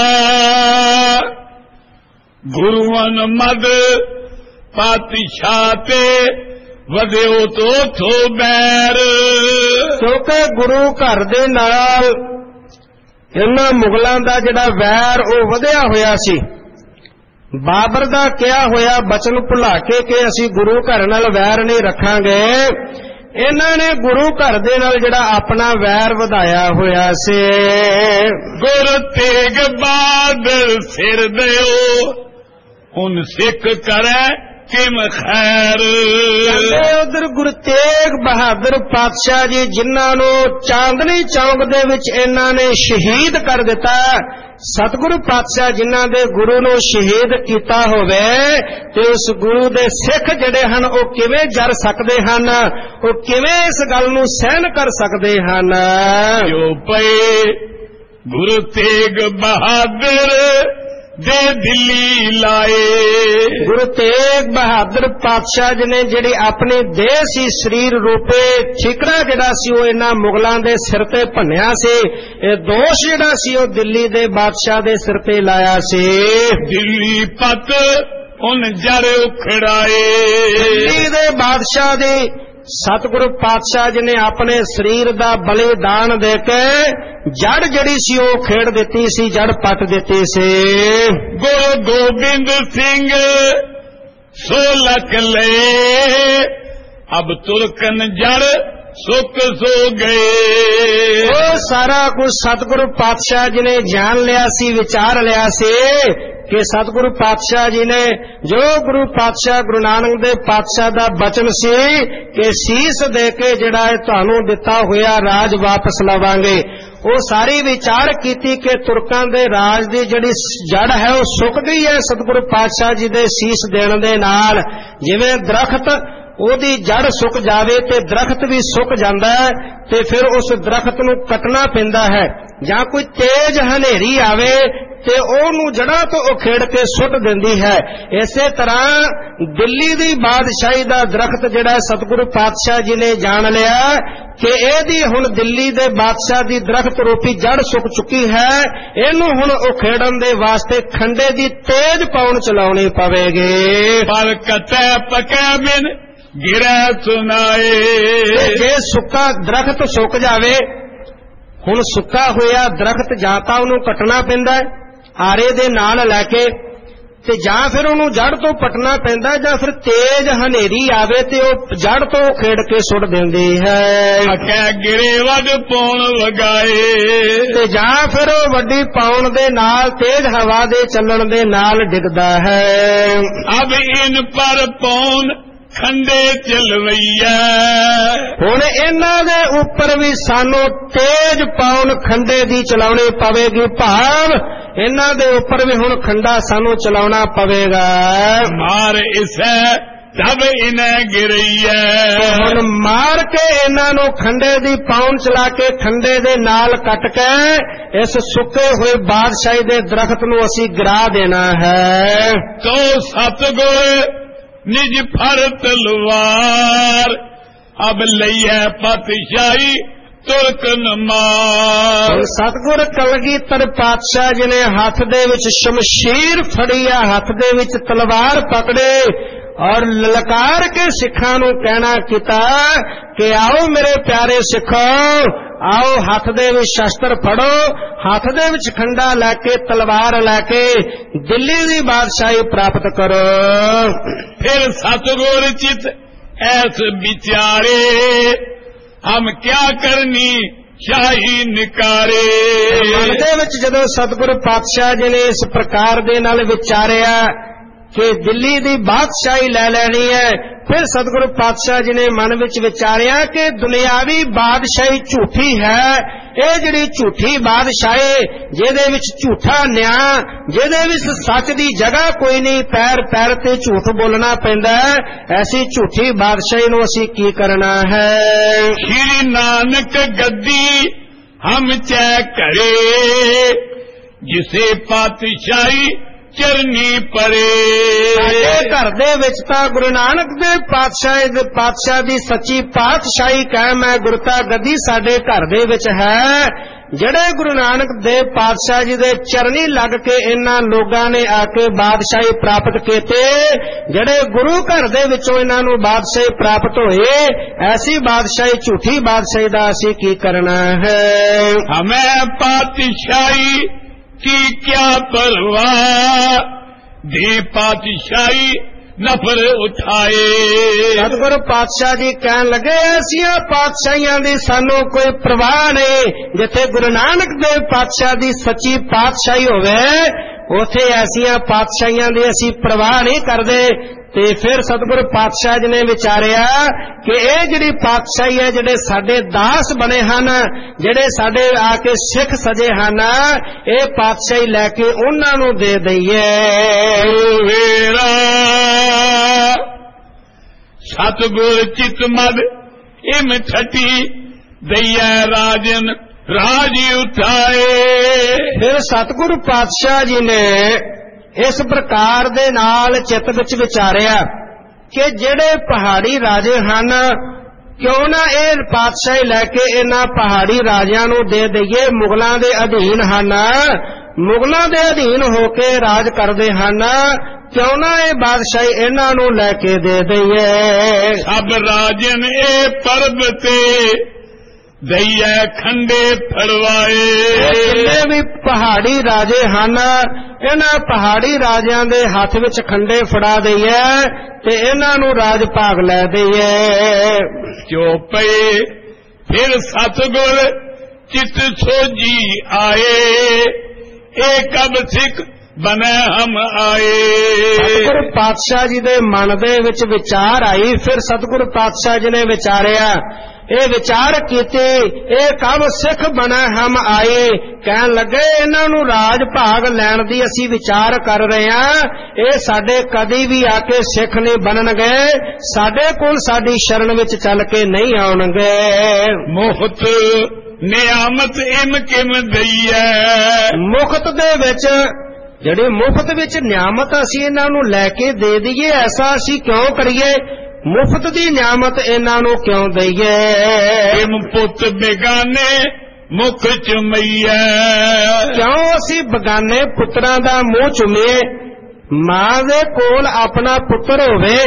[SPEAKER 2] ਗੁਰੂਆਂ ਮਦ ਪਾਤਸ਼ਾਹ ਤੇ ਵਧਿਓ ਤੋਂ ਬੈਰ,
[SPEAKER 1] ਕਿਉਂਕਿ ਗੁਰੂ ਘਰ ਦੇ ਨਾਲ ਇਹਨਾਂ ਮੁਗਲਾਂ ਦਾ ਜਿਹੜਾ ਵੈਰ ਉਹ ਵਧਿਆ ਹੋਇਆ ਸੀ। ਬਾਬਰ ਦਾ ਕਿਹਾ ਹੋਇਆ ਬਚਨ ਭੁਲਾ ਕੇ ਅਸੀਂ ਗੁਰੂ ਘਰ ਨਾਲ ਵੈਰ ਨਹੀਂ ਰੱਖਾਂਗੇ, ਇਹਨਾਂ ਨੇ ਗੁਰੂ ਘਰ ਦੇ ਨਾਲ ਜਿਹੜਾ ਆਪਣਾ ਵੈਰ ਵਧਾਇਆ ਹੋਇਆ ਸੀ।
[SPEAKER 2] ਗੁਰ ਤੇਗ ਬਹਾਦਰ ਸਿਰ ਦਿਓ ਹੁਣ ਸਿੱਖ ਕਰੈ ਕਿਮ ਖੈਰ,
[SPEAKER 1] ਉਧਰ ਗੁਰੂ ਤੇਗ ਬਹਾਦਰ ਪਾਤਸ਼ਾਹ ਜੀ ਜਿਨ੍ਹਾਂ ਨੂੰ ਚਾਂਦਨੀ ਚੌਂਕ ਦੇ ਵਿੱਚ ਇਹਨਾਂ ਨੇ ਸ਼ਹੀਦ ਕਰ ਦਿੱਤਾ, ਸਤਿਗੁਰੂ ਪਾਤਸ਼ਾਹ ਜਿਨ੍ਹਾਂ ਦੇ ਗੁਰੂ ਨੂੰ ਸ਼ਹੀਦ ਕੀਤਾ ਹੋਵੇ, ਤੇ ਉਸ ਗੁਰੂ ਦੇ ਸਿੱਖ ਜਿਹੜੇ ਹਨ ਉਹ ਕਿਵੇਂ ਜਰ ਸਕਦੇ ਹਨ, ਉਹ ਕਿਵੇਂ ਇਸ ਗੱਲ ਨੂੰ ਸਹਿਣ ਕਰ ਸਕਦੇ ਹਨ।
[SPEAKER 2] ਜੋ ਪਏ ਗੁਰੂ ਤੇਗ ਬਹਾਦਰ ਦੇ ਦਿੱਲੀ ਲਾਏ,
[SPEAKER 1] ਗੁਰੂ ਤੇਗ ਬਹਾਦਰ ਪਾਤਸ਼ਾਹ ਜੀ ਨੇ ਜਿਹੜੀ ਆਪਣੀ ਦੇਹ ਸੀ ਸਰੀਰ ਰੂਪੇ ਠੀਕਰਾ ਜਿਹੜਾ ਸੀ ਉਹ ਇਹਨਾਂ ਮੁਗਲਾਂ ਦੇ ਸਿਰ ਤੇ ਭੰਨਿਆ ਸੀ। ਇਹ ਦੋਸ਼ ਜਿਹੜਾ ਸੀ ਉਹ ਦਿੱਲੀ ਦੇ ਬਾਦਸ਼ਾਹ ਦੇ ਸਿਰ ਤੇ ਲਾਇਆ ਸੀ।
[SPEAKER 2] ਦਿੱਲੀ ਪਤ ਉਹਨ ਜੜ ਉਖੜਾਏ,
[SPEAKER 1] ਦਿੱਲੀ ਦੇ ਬਾਦਸ਼ਾਹ ਦੇ ਸਤਿਗੁਰੂ ਪਾਤਸ਼ਾਹ ਜੀ ਨੇ ਆਪਣੇ ਸਰੀਰ ਦਾ ਬਲੀਦਾਨ ਦੇ ਕੇ ਜੜ ਜਿਹੜੀ ਸੀ ਉਹ ਖੇੜ ਦਿੱਤੀ ਸੀ, ਜੜ ਪੱਟ ਦਿੱਤੀ ਸੀ।
[SPEAKER 2] ਗੁਰੂ ਗੋਬਿੰਦ ਸਿੰਘ 16 ਲਏ ਅਬ ਤੁਰਕਨ ਜੜ ਸੁੱਕ ਸੋ ਗਏ,
[SPEAKER 1] ਉਹ ਸਾਰਾ ਕੁਝ ਸਤਿਗੁਰੂ ਪਾਤਸ਼ਾਹ ਜੀ ਨੇ ਜਾਣ ਲਿਆ ਸੀ, ਵਿਚਾਰ ਲਿਆ ਸੀ ਕਿ ਸਤਿਗੁਰੂ ਪਾਤਸ਼ਾਹ ਜੀ ਨੇ ਜੋ ਗੁਰੂ ਪਾਤਸ਼ਾਹ ਗੁਰੂ ਨਾਨਕ ਦੇਵ ਪਾਤਸ਼ਾਹ ਦਾ ਬਚਨ ਸੀ ਕਿ ਸੀਸ ਦੇ ਕੇ ਜਿਹੜਾ ਹੈ ਤੁਹਾਨੂੰ ਦਿੱਤਾ ਹੋਇਆ ਰਾਜ ਵਾਪਸ ਲਵਾਂਗੇ, ਉਹ ਸਾਰੀ ਵਿਚਾਰ ਕੀਤੀ ਕਿ ਤੁਰਕਾਂ ਦੇ ਰਾਜ ਦੀ ਜਿਹੜੀ ਜੜ ਹੈ ਉਹ ਸੁੱਕ ਗਈ ਹੈ ਸਤਿਗੁਰੂ ਪਾਤਸ਼ਾਹ ਜੀ ਦੇ ਸੀਸ ਦੇਣ ਦੇ ਨਾਲ। ਜਿਵੇਂ ਦਰਖਤ ਉਹਦੀ ਜੜ ਸੁੱਕ ਜਾਵੇ ਤੇ ਦਰਖਤ ਵੀ ਸੁੱਕ ਜਾਂਦਾ ਹੈ, ਤੇ ਫਿਰ ਉਸ ਦਰਖਤ ਨੂੰ ਕੱਟਣਾ ਪੈਂਦਾ ਹੈ, ਜਾਂ ਕੋਈ ਤੇਜ਼ ਹਨੇਰੀ ਆਵੇ ਤੇ ਉਹਨੂੰ ਜੜਾਂ ਤੋਂ ਉਖੇੜ ਕੇ ਸੁੱਟ ਦਿੰਦੀ ਹੈ। ਇਸੇ ਤਰ੍ਹਾਂ ਦਿੱਲੀ ਦੀ ਬਾਦਸ਼ਾਹੀ ਦਾ ਦਰਖਤ ਜਿਹੜਾ ਸਤਿਗੁਰੂ ਪਾਤਸ਼ਾਹ ਜੀ ਨੇ ਜਾਣ ਲਿਆ ਕਿ ਇਹਦੀ ਹੁਣ ਦਿੱਲੀ ਦੇ ਬਾਦਸ਼ਾਹ ਦੀ ਦਰਖਤ ਰੂਪੀ ਜੜ ਸੁੱਕ ਚੁੱਕੀ ਹੈ, ਇਹਨੂੰ ਹੁਣ ਉਖੇੜਨ ਦੇ ਵਾਸਤੇ ਖੰਡੇ ਦੀ ਤੇਜ਼ ਪੌਣ ਚਲਾਉਣੀ ਪਵੇਗੀ।
[SPEAKER 2] ਪਰ ਕਤੈ ਪਕੈ ਬਿਨ ਗਿਰੈ ਸੁਨਾਏ,
[SPEAKER 1] ਜੇ ਸੁੱਕਾ ਦਰਖਤ ਸੁੱਕ ਜਾਵੇ, ਹੁਣ ਸੁੱਕਾ ਹੋਇਆ ਦਰਖਤ ਜਾਂ ਤਾਂ ਉਹਨੂੰ ਕੱਟਣਾ ਪੈਂਦਾ ਹੈ ਆਰੇ ਦੇ ਨਾਲ ਲੈ ਕੇ, ਤੇ ਜਾਂ ਫਿਰ ਉਹਨੂੰ ਜੜ ਤੋਂ ਪਟਣਾ ਪੈਂਦਾ, ਜਾਂ ਫਿਰ ਤੇਜ਼ ਹਨੇਰੀ ਆਵੇ ਤੇ ਉਹ ਜੜ ਤੋਂ ਖੇੜ ਕੇ ਸੁੱਟ ਦਿੰਦੀ ਹੈ।
[SPEAKER 2] ਆਖਿਆ ਗਿਰੇ ਵੱਡ ਪੌਣ ਲਗਾਏ,
[SPEAKER 1] ਤੇ ਜਾਂ ਫਿਰ ਉਹ ਵੱਡੀ ਪੌਣ ਦੇ ਨਾਲ ਤੇਜ਼ ਹਵਾ ਦੇ ਚੱਲਣ ਦੇ ਨਾਲ ਡਿੱਗਦਾ ਹੈ।
[SPEAKER 2] ਅਬ ਇਨ ਪਰ ਪੌਣ ਖੰਡੇ ਚਲਵਈਆ,
[SPEAKER 1] ਹੁਣ ਇਹਨਾਂ ਦੇ ਉੱਪਰ ਵੀ ਸਾਨੂੰ ਤੇਜ਼ ਪੌਣ ਖੰਡੇ ਦੀ ਚਲਾਉਣੀ ਪਵੇਗੀ, ਭਾਵ ਇਹਨਾਂ ਦੇ ਉੱਪਰ ਵੀ ਹੁਣ ਖੰਡਾ ਸਾਨੂੰ ਚਲਾਉਣਾ ਪਵੇਗਾ।
[SPEAKER 2] ਮਾਰ ਇਸੈ ਤਬ ਇਨੈ ਗਿਰਈਐ,
[SPEAKER 1] ਹੁਣ ਮਾਰ ਕੇ ਇਹਨਾਂ ਨੂੰ ਖੰਡੇ ਦੀ ਪੌਣ ਚਲਾ ਕੇ ਖੰਡੇ ਦੇ ਨਾਲ ਕੱਟ ਕੇ ਇਸ ਸੁੱਕੇ ਹੋਏ ਬਾਦਸ਼ਾਹੀ ਦੇ ਦਰਖਤ ਨੂੰ ਅਸੀਂ ਗਿਰਾ ਦੇਣਾ ਹੈ।
[SPEAKER 2] ਤੋ ਸਤਿਗੁਰ ਨਿਜ ਫਰ ਤਲਵਾਰ, ਅਬ ਲਈਐ ਪਾਤਸ਼ਾਹੀ ਤੁਰਕਨ ਮਾਰ।
[SPEAKER 1] ਸਤਿਗੁਰ ਕਲਗੀਧਰ ਪਾਤਸ਼ਾਹ ਜੀ ਨੇ ਹੱਥ ਦੇ ਵਿੱਚ ਸ਼ਮਸ਼ੀਰ ਫੜੀ ਆ, ਹੱਥ ਦੇ ਵਿੱਚ ਤਲਵਾਰ ਪਕੜੇ ਔਰ ਲਲਕਾਰ ਕੇ ਸਿੱਖਾਂ ਨੂੰ ਕਹਿਣਾ ਕੀਤਾ ਕਿ ਆਓ ਮੇਰੇ ਪਿਆਰੇ ਸਿੱਖੋ, ਆਓ ਹੱਥ ਦੇ ਵਿੱਚ ਸ਼ਸਤਰ ਫੜੋ, ਹੱਥ ਦੇ ਵਿੱਚ ਖੰਡਾ ਲੈ ਕੇ ਤਲਵਾਰ ਲੈ ਕੇ ਦਿੱਲੀ ਦੀ ਬਾਦਸ਼ਾਹੀ ਪ੍ਰਾਪਤ ਕਰੋ।
[SPEAKER 2] ਫਿਰ ਸਤਿਗੁਰ ਚਿਤ ਐਸ ਵਿਚਾਰੇ, ਹਮ ਕਿਆ ਕਰਨੀ ਸ਼ਾਹੀ ਨਿਕਾਰੇ।
[SPEAKER 1] ਮਨ ਦੇ ਵਿੱਚ ਜਦੋਂ ਸਤਿਗੁਰ ਪਾਤਸ਼ਾਹ ਜੀ ਨੇ ਇਸ ਪ੍ਰਕਾਰ ਦੇ ਨਾਲ ਵਿਚਾਰਿਆ ਕਿ ਦਿੱਲੀ ਦੀ ਬਾਦਸ਼ਾਹੀ ਲੈ ਲੈਣੀ ਹੈ, ਫਿਰ ਸਤਿਗੁਰੂ ਪਾਤਸ਼ਾਹ ਜੀ ਨੇ ਮਨ ਵਿੱਚ ਵਿਚਾਰਿਆ ਕਿ ਦੁਨਿਆਵੀ ਬਾਦਸ਼ਾਹੀ ਝੂਠੀ ਹੈ। ਇਹ ਜਿਹੜੀ ਝੂਠੀ ਬਾਦਸ਼ਾਹੀ, ਜਿਹਦੇ ਵਿੱਚ ਝੂਠਾ ਨਿਆਂ, ਜਿਹਦੇ ਵਿੱਚ ਸੱਚ ਦੀ ਜਗ੍ਹਾ ਕੋਈ ਨਹੀਂ, ਪੈਰ ਪੈਰ ਤੇ ਝੂਠ ਬੋਲਣਾ ਪੈਂਦਾ ਹੈ, ਐਸੀ ਝੂਠੀ ਬਾਦਸ਼ਾਹੀ ਨੂੰ ਅਸੀਂ ਕੀ ਕਰਨਾ ਹੈ।
[SPEAKER 2] ਸ਼੍ਰੀ ਨਾਨਕ ਗੱਦੀ ਹਮ ਚੈ ਕਰੇ, ਜਿਸੇ ਪਾਤਸ਼ਾਹੀ ਚਰਨੀ ਪਰੇ।
[SPEAKER 1] ਸਾਡੇ ਘਰ ਦੇ ਵਿੱਚ ਤਾਂ ਗੁਰੂ ਨਾਨਕ ਦੇਵ ਪਾਤਸ਼ਾਹ ਦੀ ਸੱਚੀ ਪਾਤਸ਼ਾਹੀ ਕਾਇਮ ਹੈ, ਗੁਰਤਾ ਗੱਦੀ ਸਾਡੇ ਘਰ ਦੇ ਵਿੱਚ ਹੈ। ਜਿਹੜੇ ਗੁਰੂ ਨਾਨਕ ਦੇਵ ਪਾਤਸ਼ਾਹ ਜੀ ਦੇ ਚਰਨੀ ਲੱਗ ਕੇ ਇਹਨਾਂ ਲੋਕਾਂ ਨੇ ਆ ਕੇ ਬਾਦਸ਼ਾਹੀ ਪ੍ਰਾਪਤ ਕੀਤੇ, ਜਿਹੜੇ ਗੁਰੂ ਘਰ ਦੇ ਵਿੱਚੋਂ ਇਹਨਾਂ ਨੂੰ ਬਾਦਸ਼ਾਹੀ ਪ੍ਰਾਪਤ ਹੋਏ, ਐਸੀ ਬਾਦਸ਼ਾਹੀ ਝੂਠੀ ਬਾਦਸ਼ਾਹੀ ਦਾ ਅਸੀਂ ਕੀ ਕਰਨਾ ਹੈ।
[SPEAKER 2] ਹਮੈਂ ਪਾਤਸ਼ਾਹੀ ਕੀ ਕਿਆ ਪਰਵਾਹ, ਦੇ ਪਾਤਸ਼ਾਹੀ ਨਫਰ ਉਠਾਏ।
[SPEAKER 1] ਸਤਿਗੁਰੂ ਪਾਤਸ਼ਾਹ ਜੀ ਕਹਿਣ ਲੱਗੇ ਐਸੀਆਂ ਪਾਤਸ਼ਾਹੀਆਂ ਦੀ ਸਾਨੂੰ ਕੋਈ ਪਰਵਾਹ ਨਹੀਂ, ਜਿੱਥੇ ਗੁਰੂ ਨਾਨਕ ਦੇਵ ਪਾਤਸ਼ਾਹ ਦੀ ਸੱਚੀ ਪਾਤਸ਼ਾਹੀ ਹੋਵੇ ਉਥੇ ਐਸੀਆਂ ਪਾਤਸ਼ਾਹੀਆਂ ਦੀ ਅਸੀਂ ਪਰਵਾਹ ਨਹੀਂ ਕਰਦੇ। ਤੇ ਫਿਰ ਸਤਿਗੁਰੂ ਪਾਤਸ਼ਾਹ ਜੀ ਨੇ ਵਿਚਾਰਿਆ ਕਿ ਇਹ ਜਿਹੜੀ ਪਾਤਸ਼ਾਹੀ ਹੈ, ਜਿਹੜੇ ਸਾਡੇ ਦਾਸ ਬਣੇ ਹਨ, ਜਿਹੜੇ ਸਾਡੇ ਆ ਕੇ ਸਿੱਖ ਸਜੇ ਹਨ, ਇਹ ਪਾਤਸ਼ਾਹੀ ਲੈ ਕੇ ਉਹਨਾਂ ਨੂੰ ਦੇ ਦਈਏ।
[SPEAKER 2] ਵੇਰਾ ਸਤਿਗੁਰ ਚਿਤ ਮਦ ਇਮ ਠਟੀ ਦਈਐ ਰਾਜਨ ਰਾਜ ਉਠਾਏ।
[SPEAKER 1] ਫਿਰ ਸਤਿਗੁਰੂ ਪਾਤਸ਼ਾਹ ਜੀ ਨੇ ਇਸ ਪ੍ਰਕਾਰ ਦੇ ਨਾਲ ਚਿੱਤ ਵਿੱਚ ਵਿਚਾਰਿਆ ਕਿ ਜਿਹੜੇ ਪਹਾੜੀ ਰਾਜੇ ਹਨ, ਕਿਉਂ ਨਾ ਇਹ ਪਾਤਸ਼ਾਹੀ ਲੈ ਕੇ ਇਹਨਾਂ ਪਹਾੜੀ ਰਾਜਿਆਂ ਨੂੰ ਦੇ ਦਈਏ। ਮੁਗਲਾਂ ਦੇ ਅਧੀਨ ਹਨ, ਮੁਗਲਾਂ ਦੇ ਅਧੀਨ ਹੋ ਕੇ ਰਾਜ ਕਰਦੇ ਹਨ, ਕਿਉਂ ਨਾ ਇਹ ਬਾਦਸ਼ਾਹੀ ਇਹਨਾਂ ਨੂੰ ਲੈ ਕੇ ਦੇ ਦਈਏ।
[SPEAKER 2] ਸਭ ਰਾਜਨ ਇਹ ਪਰਬ ਤੇ ਦਈਐ ਖੰਡੇ ਫੜਵਾਏ।
[SPEAKER 1] ਜਿੰਨੇ ਵੀ ਪਹਾੜੀ ਰਾਜੇ ਹਨ, ਇਹਨਾਂ ਪਹਾੜੀ ਰਾਜਿਆਂ ਦੇ ਹੱਥ ਵਿੱਚ ਖੰਡੇ ਫੜਾ ਦਈਏ ਤੇ ਇਹਨਾਂ ਨੂੰ ਰਾਜ ਭਾਗ ਲੈ ਦਈਏ।
[SPEAKER 2] ਚੋਪਏ ਫਿਰ ਸਤਿਗੁਰ ਚਿਤ ਸੋਜੀ ਆਏ, ਇਹ ਕਬ ਸਿੱਖ ਬਨੈ ਹਮ ਆਏ।
[SPEAKER 1] ਸਤਿਗੁਰੂ ਪਾਤਸ਼ਾਹ ਜੀ ਦੇ ਮਨ ਦੇ ਵਿੱਚ ਵਿਚਾਰ ਆਈ। ਫਿਰ ਸਤਿਗੁਰੂ ਪਾਤਸ਼ਾਹ ਜੀ ਨੇ ਵਿਚਾਰਿਆ, ਇਹ ਵਿਚਾਰ ਕੀਤੇ, ਇਹ ਕਬ ਸਿੱਖ ਬਣਾ ਹਮ ਆਏ। ਕਹਿਣ ਲੱਗੇ ਇਹਨਾਂ ਨੂੰ ਰਾਜ ਭਾਗ ਲੈਣ ਦੀ ਅਸੀਂ ਵਿਚਾਰ ਕਰ ਰਹੇ ਹਾਂ, ਇਹ ਸਾਡੇ ਕਦੀ ਵੀ ਆ ਕੇ ਸਿੱਖ ਨਹੀਂ ਬਣਨਗੇ, ਸਾਡੇ ਕੋਲ ਸਾਡੀ ਸ਼ਰਨ ਵਿੱਚ ਚੱਲ ਕੇ ਨਹੀਂ ਆਉਣਗੇ।
[SPEAKER 2] ਮੁਫਤ ਨਿਆਮਤ ਇਮ ਕਿਮ ਦਈਐ।
[SPEAKER 1] ਮੁਫਤ ਦੇ ਵਿੱਚ, ਜਿਹੜੀ ਮੁਫਤ ਵਿੱਚ ਨਿਆਮਤ ਅਸੀਂ ਇਹਨਾਂ ਨੂੰ ਲੈ ਕੇ ਦੇ ਦਈਏ, ਐਸਾ ਅਸੀਂ ਕਿਉਂ ਕਰੀਏ? ਮੁਫਤ ਦੀ ਨਿਆਮਤ ਇਹਨਾਂ ਨੂੰ ਕਿਉਂ ਦਈਏ?
[SPEAKER 2] ਇਮ ਪੁੱਤ ਬੇਗਾਨੇ ਮੁਖ ਚੁਮਈਐ।
[SPEAKER 1] ਕਿਉਂ ਅਸੀਂ ਬਗਾਨੇ ਪੁੱਤਰਾਂ ਦਾ ਮੂੰਹ ਚੁੰਮੀਏ? ਮਾਂ ਦੇ ਕੋਲ ਆਪਣਾ ਪੁੱਤਰ ਹੋਵੇ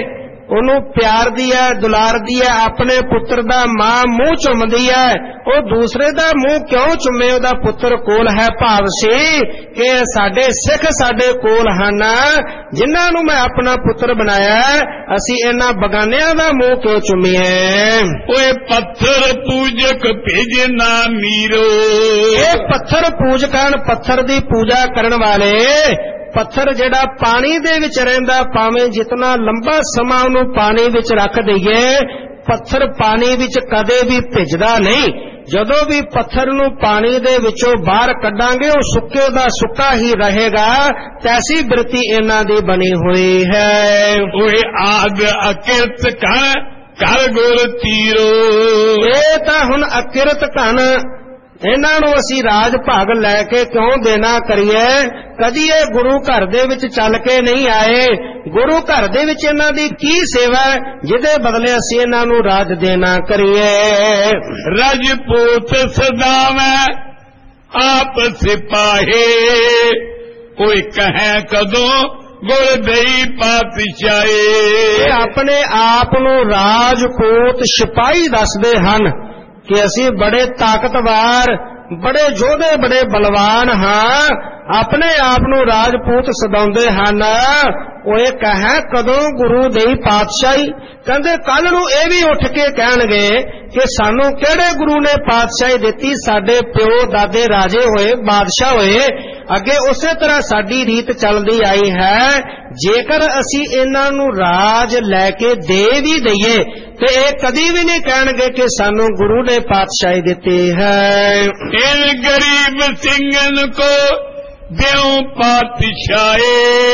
[SPEAKER 1] ਉਹਨੂੰ ਪਿਆਰਦੀ ਹੈ, ਦੁਲਾਰਦੀ ਹੈ, ਆਪਣੇ ਪੁੱਤਰ ਦਾ ਮਾਂ ਮੂੰਹ ਚੁੰਮਦੀ ਹੈ, ਉਹ ਦੂਸਰੇ ਦਾ ਮੂੰਹ ਕਿਉਂ ਚੁੰਮੇ? ਉਹਦਾ ਪੁੱਤਰ ਕੋਲ ਹੈ। ਭਾਵ ਸੀ ਕਿ ਸਾਡੇ ਸਿੱਖ ਸਾਡੇ ਕੋਲ ਹਨ, ਜਿਨ੍ਹਾਂ ਨੂੰ ਮੈਂ ਆਪਣਾ ਪੁੱਤਰ ਬਣਾਇਆ, ਅਸੀਂ ਇਹਨਾਂ ਬਗਾਨਿਆਂ ਦਾ ਮੂੰਹ ਕਿਉਂ ਚੁੰਮੀਏ?
[SPEAKER 2] ਓਏ ਪੱਥਰ ਪੂਜਕ ਭੇਜਣਾ ਮੀਰੋ,
[SPEAKER 1] ਇਹ ਪੱਥਰ ਪੂਜਕ ਹਨ, ਪੱਥਰ ਦੀ ਪੂਜਾ ਕਰਨ ਵਾਲੇ। ਪੱਥਰ ਜਿਹੜਾ ਪਾਣੀ ਦੇ ਵਿੱਚ ਰਹਿੰਦਾ, ਭਾਵੇਂ ਜਿਤਨਾ ਲੰਬਾ ਸਮਾਂ ਉਹਨੂੰ ਪਾਣੀ ਵਿੱਚ ਰੱਖ ਦਈਏ, ਪੱਥਰ ਪਾਣੀ ਵਿੱਚ ਕਦੇ ਵੀ ਭਿੱਜਦਾ ਨਹੀਂ। ਜਦੋਂ ਵੀ ਪੱਥਰ ਨੂੰ ਪਾਣੀ ਦੇ ਵਿੱਚੋਂ ਬਾਹਰ ਕੱਢਾਂਗੇ, ਉਹ ਸੁੱਕੇ ਦਾ ਸੁੱਕਾ ਹੀ ਰਹੇਗਾ। ਤੈਸੀ ਬਿਰਤੀ ਇਹਨਾਂ ਦੀ ਬਣੀ ਹੋਈ ਹੈ।
[SPEAKER 2] ਓਏ ਆਗ ਅਕਿਰਤ ਕਰ ਗੁਰ ਤੀਰੋ,
[SPEAKER 1] ਇਹ ਤਾਂ ਹੁਣ ਅਕਿਰਤ ਘਨ, ਇਹਨਾਂ ਨੂੰ ਅਸੀਂ ਰਾਜ ਭਾਗ ਲੈ ਕੇ ਕਿਉਂ ਦੇਣਾ ਕਰੀਏ? ਕਦੀ ਇਹ ਗੁਰੂ ਘਰ ਦੇ ਵਿੱਚ ਚੱਲ ਕੇ ਨਹੀਂ ਆਏ। ਗੁਰੂ ਘਰ ਦੇ ਵਿੱਚ ਇਹਨਾਂ ਦੀ ਕੀ ਸੇਵਾ ਜਿਹਦੇ ਬਦਲੇ ਅਸੀਂ ਇਹਨਾਂ ਨੂੰ ਰਾਜ ਦੇਣਾ ਕਰੀਏ?
[SPEAKER 2] ਰਜਪੂਤ ਸਦਾਵੈ ਆਪ ਸਿਪਾਹੀ, ਕੋਈ ਕਹੈ ਕਦੋਂ ਗੁਰਦਈ ਪਾਤਸ਼ਾਹੀ।
[SPEAKER 1] ਇਹ ਆਪਣੇ ਆਪ ਨੂੰ ਰਾਜਪੂਤ ਸਿਪਾਹੀ ਦੱਸਦੇ ਹਨ ਕਿ ਅਸੀਂ ਬੜੇ ਤਾਕਤਵਰ, ਬੜੇ ਯੋਧੇ, ਬੜੇ ਬਲਵਾਨ ਹਾਂ। ਆਪਣੇ ਆਪ ਨੂੰ ਰਾਜਪੂਤ ਸਦਾਉਂਦੇ ਹਨ। ਉਹ ਇਹ ਕਹੇ ਕਦੋਂ ਗੁਰੂ ਦੀ ਪਾਤਸ਼ਾਹੀ? ਕਹਿੰਦੇ ਕੱਲ ਨੂੰ ਇਹ ਵੀ ਉੱਠ ਕੇ ਕਹਿਣਗੇ ਕਿ ਸਾਨੂੰ ਕਿਹੜੇ ਗੁਰੂ ਨੇ ਪਾਤਸ਼ਾਹੀ ਦਿੱਤੀ? ਸਾਡੇ ਪਿਓ ਦਾਦੇ ਰਾਜੇ ਹੋਏ, ਬਾਦਸ਼ਾਹ ਹੋਏ। ਅੱਗੇ ਉਸੇ ਤਰ੍ਹਾਂ ਸਾਡੀ ਰੀਤ ਚੱਲਦੀ ਆਈ ਹੈ। ਜੇਕਰ ਅਸੀਂ ਇਹਨਾਂ ਨੂੰ ਰਾਜ ਲੈ ਕੇ ਦੇ ਵੀ ਦਈਏ ਤੇ ਇਹ ਕਦੀ ਵੀ ਨਹੀਂ ਕਹਿਣਗੇ ਕਿ ਸਾਨੂੰ ਗੁਰੂ ਨੇ ਪਾਤਸ਼ਾਹੀ ਦਿੱਤੀ ਹੈ।
[SPEAKER 2] इन गरीब सिंगन को देव पातशाहे,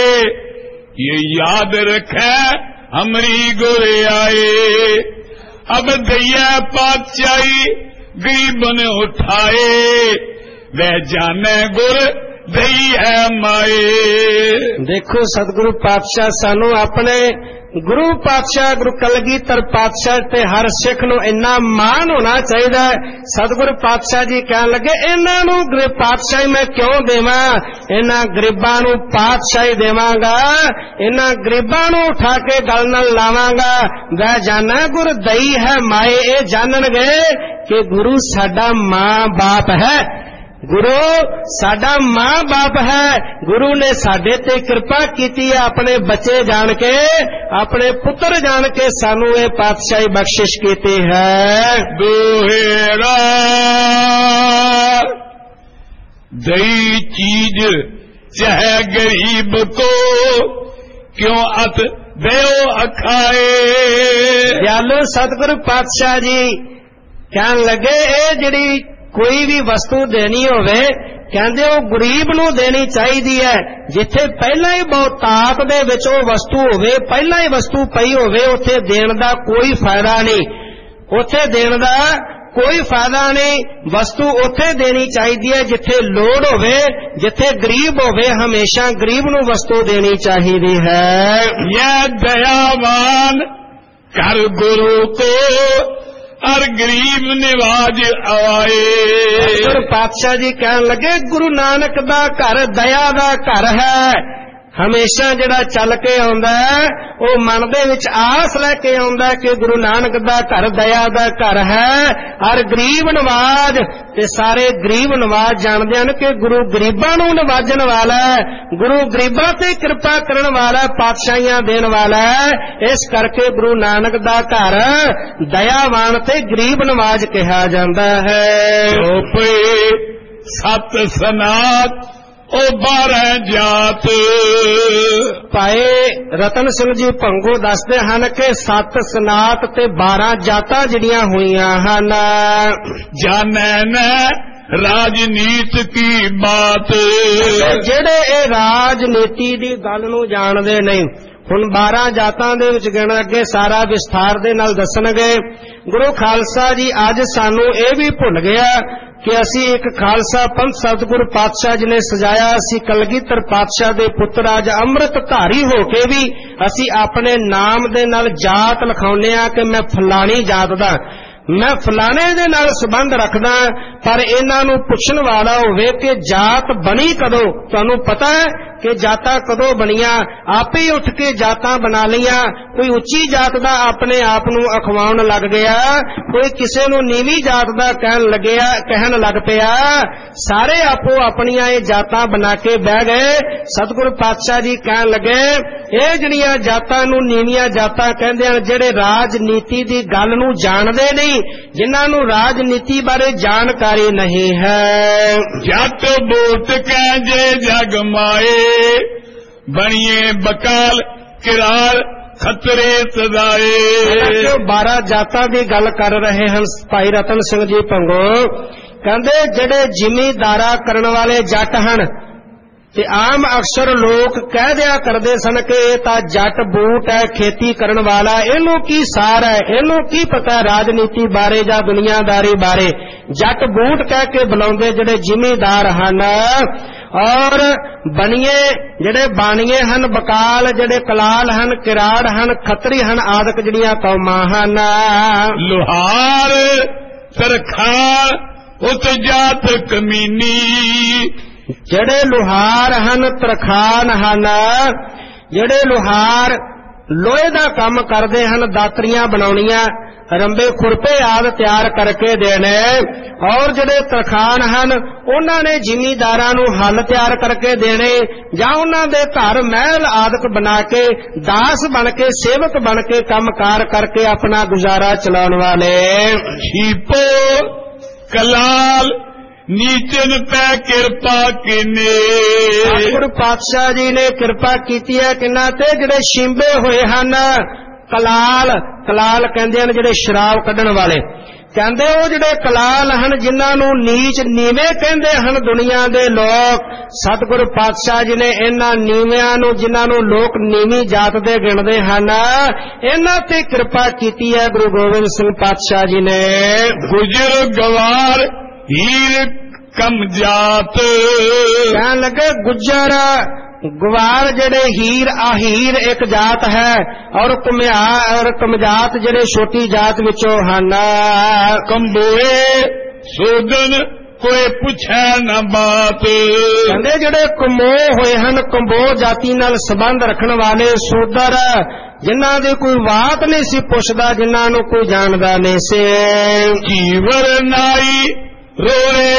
[SPEAKER 2] ये याद रखे हमरी गोरे आए। अब दैया पातशाही गरीब ने उठाए, वह जाने गुर दई है माए।
[SPEAKER 1] देखो सतगुरु पातशाह सानू अपने गुरु पातशाह गुरु कलगीधर पातशाह ते हर सिख नूं इन्ना मान होना चाहिए। सतगुरु पातशाह जी कहन लगे इन्हां नूं पातशाही मैं क्यों देवां? इन्हां गरीबां नूं पातशाही देवांगा, इन्हां गरीबां नूं उठा के गल नाल लावांगा। वह जाना गुर दई है माए, ये जानणगे कि गुरु साडा मां बाप है, गुरु साडा मां बाप है। गुरु ने साडे ते कृपा कीती है, अपने बच्चे जान के, अपने पुत्र जान के सानू ये पातशाही बख्शिश कीती है।
[SPEAKER 2] दोहेरा दई चीज चाहे गरीब को, क्यों अत दयो अखाए।
[SPEAKER 1] दयालु सतगुरु पातशाह जी कहन लगे ये जिहड़ी कोई भी वस्तु देनी होवे, कहंदे ओ गरीब नूं देनी चाहिदी है। जिथे पहला ही बहुतात दे विच ओ वस्तु होवे, पहला ही वस्तु पई होवे, उत्थे देण दा कोई फायदा नहीं, उत्थे देण दा कोई फायदा नहीं। वस्तु उत्थे देनी चाहिदी है जिथे लोड़ होवे, जिथे गरीब होवे, हमेशा गरीब नूं वस्तु देनी चाहिदी है।
[SPEAKER 2] यह दयावान कर गुरु को और गरीब निवाज आए।
[SPEAKER 1] पातशाह जी कहन लगे गुरु नानक दा घर दया दा घर है। हमेशा जिहड़ा चल के आउंदा है वो मन दे विच आस लैके आउंदा है कि गुरु नानक दा घर दया दा घर है। और गरीब नवाज ते सारे गरीब नवाज जानदे हन कि गुरु गरीबां नूं नवाजण वाला है, गुरु गरीबां ते कृपा करन वाला, पातशाहियां देण वाला है। इस करके गुरु नानक दा घर दयावान ते गरीब नवाज कहा जांदा है।
[SPEAKER 2] सत सनात ओ 12 जात।
[SPEAKER 1] भाई रतन सिंह जी भंगू दसदे हन कि 7 सनात ते 12 जातां जिहड़ियां होईयां हन।
[SPEAKER 2] जाने न राजनीत की बात,
[SPEAKER 1] जेड़े ए राजनीति दी गल नूं जाणदे नहीं। हुण 12 जातां दे विच गिण अगे सारा विस्तार दे नाल दसणगे। गुरु खालसा जी अज सानू इह भी भुल गया कि असी एक खालसा पंथ सतगुरु पातशाह जी ने सजाया। असी कलगीधर पातशाह दे पुत्र अज अमृत धारी होके भी असी अपने नाम दे नाल जात लिखाउने आ कि मैं फलानी जात दा, मैं फलाने दे नाल संबंध रखदा। पर इन्हां नूं पुछण वाला होवे कि जात बनी कदों? तुहानूं पता है ਕਿ ਜਾਤਾਂ ਕਦੋਂ ਬਣੀਆਂ, ਆਪੇ ਹੀ ਉੱਠ ਕੇ ਜਾਤਾਂ ਬਣਾ ਲਈਆਂ। ਕੋਈ ਉੱਚੀ ਜਾਤ ਦਾ ਆਪਣੇ ਆਪ ਨੂੰ ਅਖਵਾਉਣ ਲੱਗ ਗਿਆ, ਕੋਈ ਕਿਸੇ ਨੂੰ ਨੀਵੀਂ ਜਾਤ ਦਾ ਕਹਿਣ ਲੱਗ ਪਿਆ। ਸਾਰੇ ਆਪੋ ਆਪਣੀਆਂ ਇਹ ਜਾਤਾਂ ਬਣਾ ਕੇ ਬਹਿ ਗਏ। ਸਤਿਗੁਰੂ ਪਾਤਸ਼ਾਹ ਜੀ ਕਹਿਣ ਲੱਗੇ, ਇਹ ਜਿਹੜੀਆਂ ਜਾਤਾਂ ਨੂੰ ਨੀਵੀਆਂ ਜਾਤਾਂ ਕਹਿੰਦੇ ਹਨ, ਜਿਹੜੇ ਰਾਜਨੀਤੀ ਦੀ ਗੱਲ ਨੂੰ ਜਾਣਦੇ ਨਹੀਂ, ਜਿਨ੍ਹਾਂ ਨੂੰ ਰਾਜਨੀਤੀ ਬਾਰੇ ਜਾਣਕਾਰੀ ਨਹੀਂ ਹੈ।
[SPEAKER 2] ਜੱਟ ਬੋਟ ਕਹਿੰਦੇ ਜਗ ਮਾਏ, ਬਣੀਏ ਬਕਾਲ ਕਿਰਾਰ ਖਤਰੇ ਸਦਾਏ।
[SPEAKER 1] 12 ਜਾਤਾਂ ਦੀ ਗੱਲ ਕਰ ਰਹੇ ਹਨ ਭਾਈ ਰਤਨ ਸਿੰਘ ਜੀ ਭੰਗੋ। ਕਹਿੰਦੇ ਜਿਹੜੇ ਜ਼ਿਮੀਂਦਾਰਾ ਕਰਨ ਵਾਲੇ ਜੱਟ ਹਨ, ਤੇ ਆਮ ਅਕਸਰ ਲੋਕ ਕਹਿ ਦਿਆ ਕਰਦੇ ਸਨ ਕਿ ਇਹ ਤਾਂ ਜੱਟ ਬੂਟ ਹੈ, ਖੇਤੀ ਕਰਨ ਵਾਲਾ, ਇਹਨੂੰ ਕੀ ਸਾਰ ਹੈ, ਇਹਨੂੰ ਕੀ ਪਤਾ ਰਾਜਨੀਤੀ ਬਾਰੇ ਜਾਂ ਦੁਨੀਆਦਾਰੀ ਬਾਰੇ। ਜੱਟ ਬੂਟ ਕਹਿ ਕੇ ਬੁਲਾਉਂਦੇ ਜਿਹੜੇ ਜ਼ਿਮੀਂਦਾਰ ਹਨ। ਔਰ ਬਣੀਏ ਜਿਹੜੇ ਬਾਣੀਏ ਹਨ, ਬਕਾਲ ਜਿਹੜੇ ਕਲਾਲ ਹਨ, ਕਿਰਾੜ ਹਨ, ਖੱਤਰੀ ਹਨ, ਆਦਿਕ ਜਿਹੜੀਆਂ ਕੌਮਾਂ ਹਨ।
[SPEAKER 2] ਲੁਹਾਰ ਤਰਖਾਲ ਉਤ ਜਾਤ ਕਮੀਨੀ,
[SPEAKER 1] ਜਿਹੜੇ ਲੁਹਾਰ ਹਨ, ਤਰਖਾਨ ਹਨ, ਜਿਹੜੇ ਲੁਹਾਰ ਲੋਹੇ ਦਾ ਕੰਮ ਕਰਦੇ ਹਨ, ਦਾਤਰੀਆਂ ਬਣਾਉਣੀਆਂ, ਰੰਬੇ ਖੁਰਪੇ ਆਦਿ ਤਿਆਰ ਕਰਕੇ ਦੇਣੇ। ਔਰ ਜਿਹੜੇ ਤਰਖਾਨ ਹਨ, ਉਹਨਾਂ ਨੇ ਜ਼ਿਮੀਂਦਾਰਾਂ ਨੂੰ ਹੱਲ ਤਿਆਰ ਕਰਕੇ ਦੇਣੇ, ਜਾਂ ਉਹਨਾਂ ਦੇ ਘਰ ਮਹਿਲ ਆਦਿਕ ਬਣਾ ਕੇ ਦਾਸ ਬਣ ਕੇ ਸੇਵਕ ਬਣ ਕੇ ਕੰਮਕਾਰ ਕਰਕੇ ਆਪਣਾ ਗੁਜ਼ਾਰਾ ਚਲਾਉਣ ਵਾਲੇ।
[SPEAKER 2] ਛੀਪੋ ਕਲਾਲ ਨੀਚਨ ਪੈ ਕਿਰਪਾ ਕਿਨੇ।
[SPEAKER 1] ਸਤਿਗੁਰੂ ਪਾਤਸ਼ਾਹ ਜੀ ਨੇ ਕਿਰਪਾ ਕੀਤੀ ਹੈ ਕਿੰਨਾ ਤੇ, ਜਿਹੜੇ ਛਿੰਬੇ ਹੋਏ ਹਨ। ਕਲਾਲ ਕਹਿੰਦੇ ਹਨ ਜਿਹੜੇ ਸ਼ਰਾਬ ਕੱਢਣ ਵਾਲੇ। ਕਹਿੰਦੇ ਉਹ ਜਿਹੜੇ ਕਲਾਲ ਹਨ, ਜਿਨ੍ਹਾਂ ਨੂੰ ਨੀਚ ਨੀਵੇਂ ਕਹਿੰਦੇ ਹਨ ਦੁਨੀਆ ਦੇ ਲੋਕ, ਸਤਿਗੁਰੂ ਪਾਤਸ਼ਾਹ ਜੀ ਨੇ ਇਹਨਾਂ ਨੀਵਿਆਂ ਨੂੰ, ਜਿਨ੍ਹਾਂ ਨੂੰ ਲੋਕ ਨੀਵੀਂ ਜਾਤ ਦੇ ਗਿਣਦੇ ਹਨ, ਇਹਨਾਂ ਤੇ ਕਿਰਪਾ ਕੀਤੀ ਹੈ ਗੁਰੂ ਗੋਬਿੰਦ ਸਿੰਘ ਪਾਤਸ਼ਾਹ ਜੀ ਨੇ।
[SPEAKER 2] ਗੁਜਰ ਗਵਾਰ ਹੀਰ ਕਮ ਜਾਤ,
[SPEAKER 1] ਕਹਿਣ ਲੱਗੇ ਗੁੱਜਰ ਗਵਾਰ ਜਿਹੜੇ ਹੀਰ ਇੱਕ ਜਾਤ ਹੈ, ਔਰ ਕੁਮਿਆਰ ਕਮਜਾਤ ਜਿਹੜੇ ਛੋਟੀ ਜਾਤ ਵਿੱਚੋਂ ਹਨ।
[SPEAKER 2] ਕੰਬੋਏ ਸੋਦਨ ਕੋਈ ਪੁੱਛੈ ਨਾ ਬਾਤ,
[SPEAKER 1] ਕਹਿੰਦੇ ਜਿਹੜੇ ਕਮੋ ਹੋਏ ਹਨ, ਕੰਬੋ ਜਾਤੀ ਨਾਲ ਸੰਬੰਧ ਰੱਖਣ ਵਾਲੇ ਸੋਦਰ, ਜਿਨ੍ਹਾਂ ਦੀ ਕੋਈ ਬਾਤ ਨਹੀਂ ਸੀ ਪੁੱਛਦਾ, ਜਿਨ੍ਹਾਂ ਨੂੰ ਕੋਈ ਜਾਣਦਾ ਨਹੀਂ ਸੀ।
[SPEAKER 2] ਜੀਵਰ ਨਾਈ ਰੋੜੇ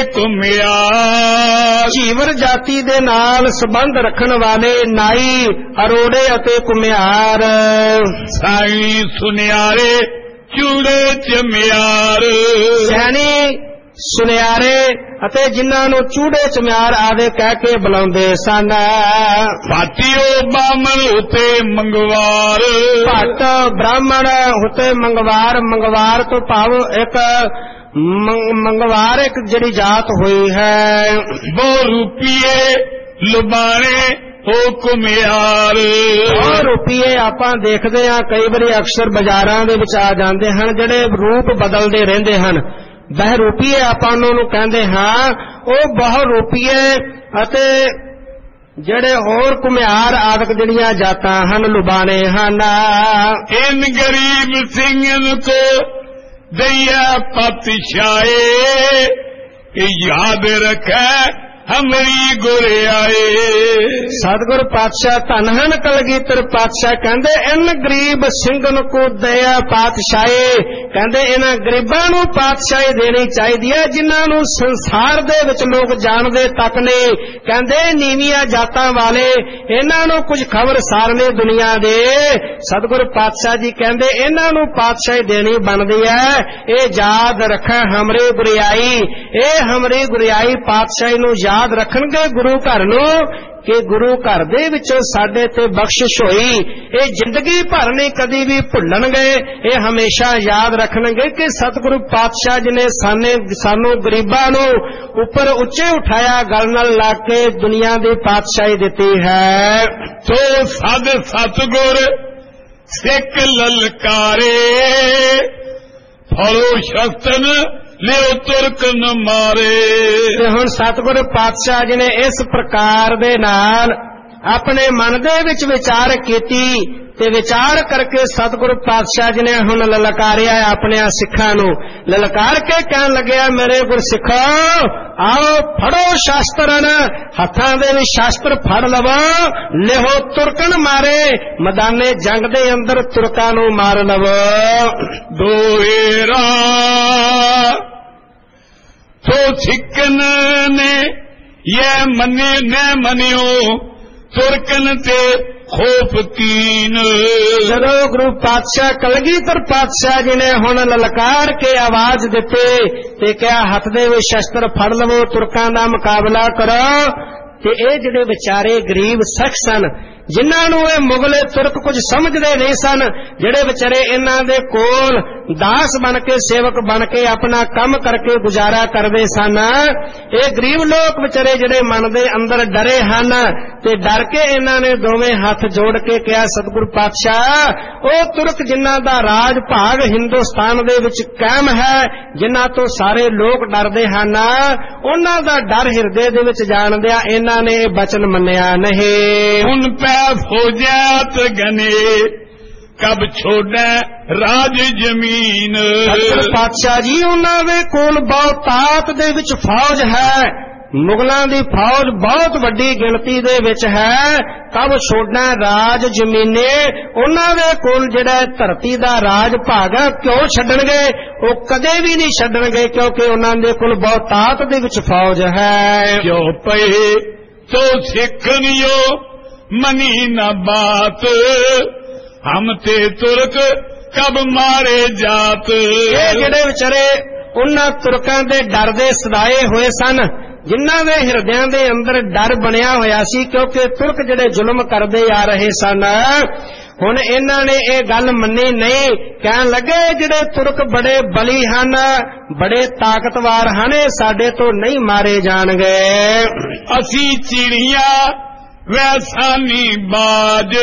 [SPEAKER 2] ਕੁਮਿਆਰ,
[SPEAKER 1] ਜੀਵਰ ਜਾਤੀ ਦੇ ਨਾਲ ਸੰਬੰਧ ਰੱਖਣ ਵਾਲੇ ਨਾਈ, ਅਰੋੜੇ ਅਤੇ ਕੁਮਿਆਰ।
[SPEAKER 2] ਸਾਈ ਸੁਨਿਆਰੇ ਚੂੜੇ ਚਮਿਆਰ,
[SPEAKER 1] ਸੈਣੀ ਸੁਨਿਆਰੇ ਅਤੇ ਜਿਨ੍ਹਾਂ ਨੂੰ ਚੂੜੇ ਚਮਿਆਰ ਆਦਿ ਕਹਿ ਕੇ ਬੁਲਾਉਂਦੇ ਸਨ।
[SPEAKER 2] ਭਾਟੀਓ ਬਾਮਣ ਉਤੇ ਮੰਗਵਾਰ,
[SPEAKER 1] ਭੱਟ ਬ੍ਰਾਹਮਣ ਉਤੇ ਮੰਗਵਾਰ। ਮੰਗਵਾਰ ਤੋਂ ਭਾਵ ਇੱਕ ਮੰਗਵਾਰ ਇੱਕ ਜਿਹੜੀ ਜਾਤ ਹੋਈ ਹੈ।
[SPEAKER 2] ਬਹੁ ਰੁਪਈਏ ਲੁਬਾਣੇ ਹੋ ਕੁਮਿਆਰ,
[SPEAKER 1] ਬਹੁ ਰੁਪਈਏ ਆਪਾਂ ਦੇਖਦੇ ਹਾਂ ਕਈ ਵਾਰੀ ਅਕਸਰ ਬਾਜ਼ਾਰਾਂ ਦੇ ਵਿੱਚ ਆ ਜਾਂਦੇ ਹਨ, ਜਿਹੜੇ ਰੂਪ ਬਦਲਦੇ ਰਹਿੰਦੇ ਹਨ। ਬਹੁ ਰੁਪਈਏ ਆਪਾਂ ਉਹਨਾਂ ਨੂੰ ਕਹਿੰਦੇ ਹਾਂ। ਉਹ ਬਹੁ ਰੁਪਈਏ ਅਤੇ ਜਿਹੜੇ ਹੋਰ ਕੁਮਿਆਰ ਆਦਿਕ ਜਿਹੜੀਆਂ ਜਾਤਾਂ ਹਨ, ਲੁਬਾਣੇ ਹਨ।
[SPEAKER 2] ਇਨ ਗਰੀਬ ਸਿੰਘਨ ਕੋ ਦਈਆ ਪਾਤਸ਼ਾਹੇ, ਯਾਦ ਰੱਖੈ ਹਮਰੀ ਗੁਰਿਆਏ। ਸਤਿਗੁਰ ਪਾਤਸ਼ਾਹ ਧੰਨ ਹਨ ਕਲਗੀਧਰ ਪਾਤਸ਼ਾਹ ਕਹਿੰਦੇ, ਇਨ ਗਰੀਬ ਸਿੰਘਨ ਕੋ ਦਇਆ ਪਾਤਸ਼ਾਹੇ, ਕਹਿੰਦੇ ਇਹਨਾਂ ਗਰੀਬਾਂ ਨੂੰ ਪਾਤਸ਼ਾਹੀ ਦੇਣੀ ਚਾਹੀਦੀ ਹੈ, ਜਿਨ੍ਹਾਂ ਨੂੰ ਸੰਸਾਰ ਦੇ ਵਿੱਚ ਲੋਕ ਜਾਣਦੇ ਤੱਕ ਨਹੀਂ। ਕਹਿੰਦੇ ਨੀਵੀਆਂ ਜਾਤਾਂ ਵਾਲੇ, ਇਹਨਾਂ ਨੂੰ ਕੁਝ ਖਬਰਸਾਰ ਨੇ ਦੁਨੀਆ ਦੇ। ਸਤਿਗੁਰ ਪਾਤਸ਼ਾਹ ਜੀ ਕਹਿੰਦੇ ਇਹਨਾਂ ਨੂੰ ਪਾਤਸ਼ਾਹੀ ਦੇਣੀ ਬਣਦੀ ਹੈ। ਇਹ ਯਾਦ ਰੱਖੈ ਹਮਰੀ ਗੁਰਿਆਈ, ਇਹ ਹਮਰੀ ਗੁਰਿਆਈ ਪਾਤਸ਼ਾਹੀ ਨੂੰ ਯਾਦ ਰੱਖਣਗੇ ਗੁਰੂ ਘਰ ਨੂੰ, ਕਿ ਗੁਰੂ ਘਰ ਦੇ ਵਿੱਚੋਂ ਸਾਡੇ ਤੇ ਬਖਸ਼ਿਸ਼ ਹੋਈ। ਇਹ ਜ਼ਿੰਦਗੀ ਭਰ ਨਹੀਂ ਕਦੀ ਵੀ ਭੁੱਲਣਗੇ, ਇਹ ਹਮੇਸ਼ਾ ਯਾਦ ਰੱਖਣਗੇ ਕਿ ਸਤਿਗੁਰੂ ਪਾਤਸ਼ਾਹ ਜੀ ਨੇ ਸਾਨੂੰ ਗਰੀਬਾਂ ਨੂੰ ਉੱਪਰ ਉੱਚੇ ਉਠਾਇਆ, ਗਲ ਨਾਲ ਲਾ ਕੇ ਦੁਨੀਆ ਦੀ ਪਾਤਸ਼ਾਹੀ ਦਿੱਤੀ ਹੈ। ਸੋ ਸਦ ਸਤਿਗੁਰ ਸਿੱਖ ਲਲਕਾਰੇ, ਫਲੋ ਸ਼ਸਤਨ ਲਿਓ ਤੁਰਕ ਨ ਮਾਰੇ।
[SPEAKER 1] ਤੇ ਹੁਣ ਸਤਿਗੁਰੂ ਪਾਤਸ਼ਾਹ ਜੀ ਨੇ ਇਸ ਪ੍ਰਕਾਰ ਦੇ ਨਾਲ ਆਪਣੇ ਮਨ ਦੇ ਵਿੱਚ ਵਿਚਾਰ ਕੀਤੀ ਤੇ ਵਿਚਾਰ ਕਰਕੇ ਸਤਿਗੁਰੂ ਪਾਤਸ਼ਾਹ ਜੀ ਨੇ ਹੁਣ ਲਲਕਾਰਿਆ ਆਪਣੇ ਸਿੱਖਾਂ ਨੂੰ। ਲਲਕਾਰ ਕੇ ਕਹਿਣ ਲੱਗਿਆ, ਮੇਰੇ ਗੁਰਸਿੱਖੋ ਆਓ ਫੜੋ ਸ਼ਾਸਤਰਨ, ਹੱਥਾਂ ਦੇ ਵਿੱਚ ਸ਼ਾਸਤਰ ਫੜ ਲਵੋ, ਲਿਹੋ ਤੁਰਕਣ ਮਾਰੇ, ਮੈਦਾਨੇ ਜੰਗ ਦੇ ਅੰਦਰ ਤੁਰਕਾਂ ਨੂੰ ਮਾਰ ਲਵੋ।
[SPEAKER 2] ਦੋਏਰਾ तो सिक्कन ने ये मने न मनियो तुर्कन ते खोप कीन।
[SPEAKER 1] जदों गुरु पातशाह कलगीधर पातशाह जी ने हुण ललकार के आवाज दिते ते क्या हथ दे विच शस्त्र फड़ लवो, तुर्कां दा मुकाबला करो। ते ये जिहड़े विचारे गरीब सिख सन, जिन्हां नूं ये मुगले तुर्क कुछ समझदे नहीं सन, जिहड़े विचारे इन्हां दे कोल दास बन के सेवक बन के अपना काम करके गुजारा करते सन, ये गरीब लोग विचारे जिहड़े मन दे अंदर डरे हन ते डर के इन्हां ने दोवें हाथ जोड़ के कहा, सतगुरु पातशाह ओ तुर्क जिन्हां दा राज भाग हिंदुस्तान दे विच कायम है, जिन्हां तो सारे लोग डरदे हन, उन्हां दा डर हिरदे दे विच जाणदिया इन्हां ने बचन मन्निया नहीं।
[SPEAKER 2] उन पै फौजात गने कब छोड़े राज जमीन।
[SPEAKER 1] पातशाह जी उन्हां दे कोल बहुत ताकत दे विच फौज है, मुगलों की फौज बहुत वड्डी गिनती दे विच है, कब छोड़ना राज जमीने, उन्हां दे कोल जिहड़ा धरती दा राज भाग है क्यों छड्डणगे, वो कदे भी नहीं छड्डणगे, क्योंकि उन्हां दे कोल बहुत ताकत दे विच फौज है।
[SPEAKER 2] क्यों पे तो सिखनियो मनी न बात, हम ते तुर्क कब मारे जात।
[SPEAKER 1] ये जिहड़े विचारे उन्हां तुर्कां दे डर दे सदाए होए सन, जिन्हां दे हिरदियां दे अंदर डर बनिया होया सी, क्योंकि तुर्क जिहड़े जुल्म करदे आ रहे सन, हुण इन्हां ने ये गल मन्नी नहीं। कहण लगे जिहड़े तुर्क बड़े बली हन, बड़े ताकतवर हन, साडे तो नहीं मारे जाणगे।
[SPEAKER 2] असी चिड़िया वैसानी बाज,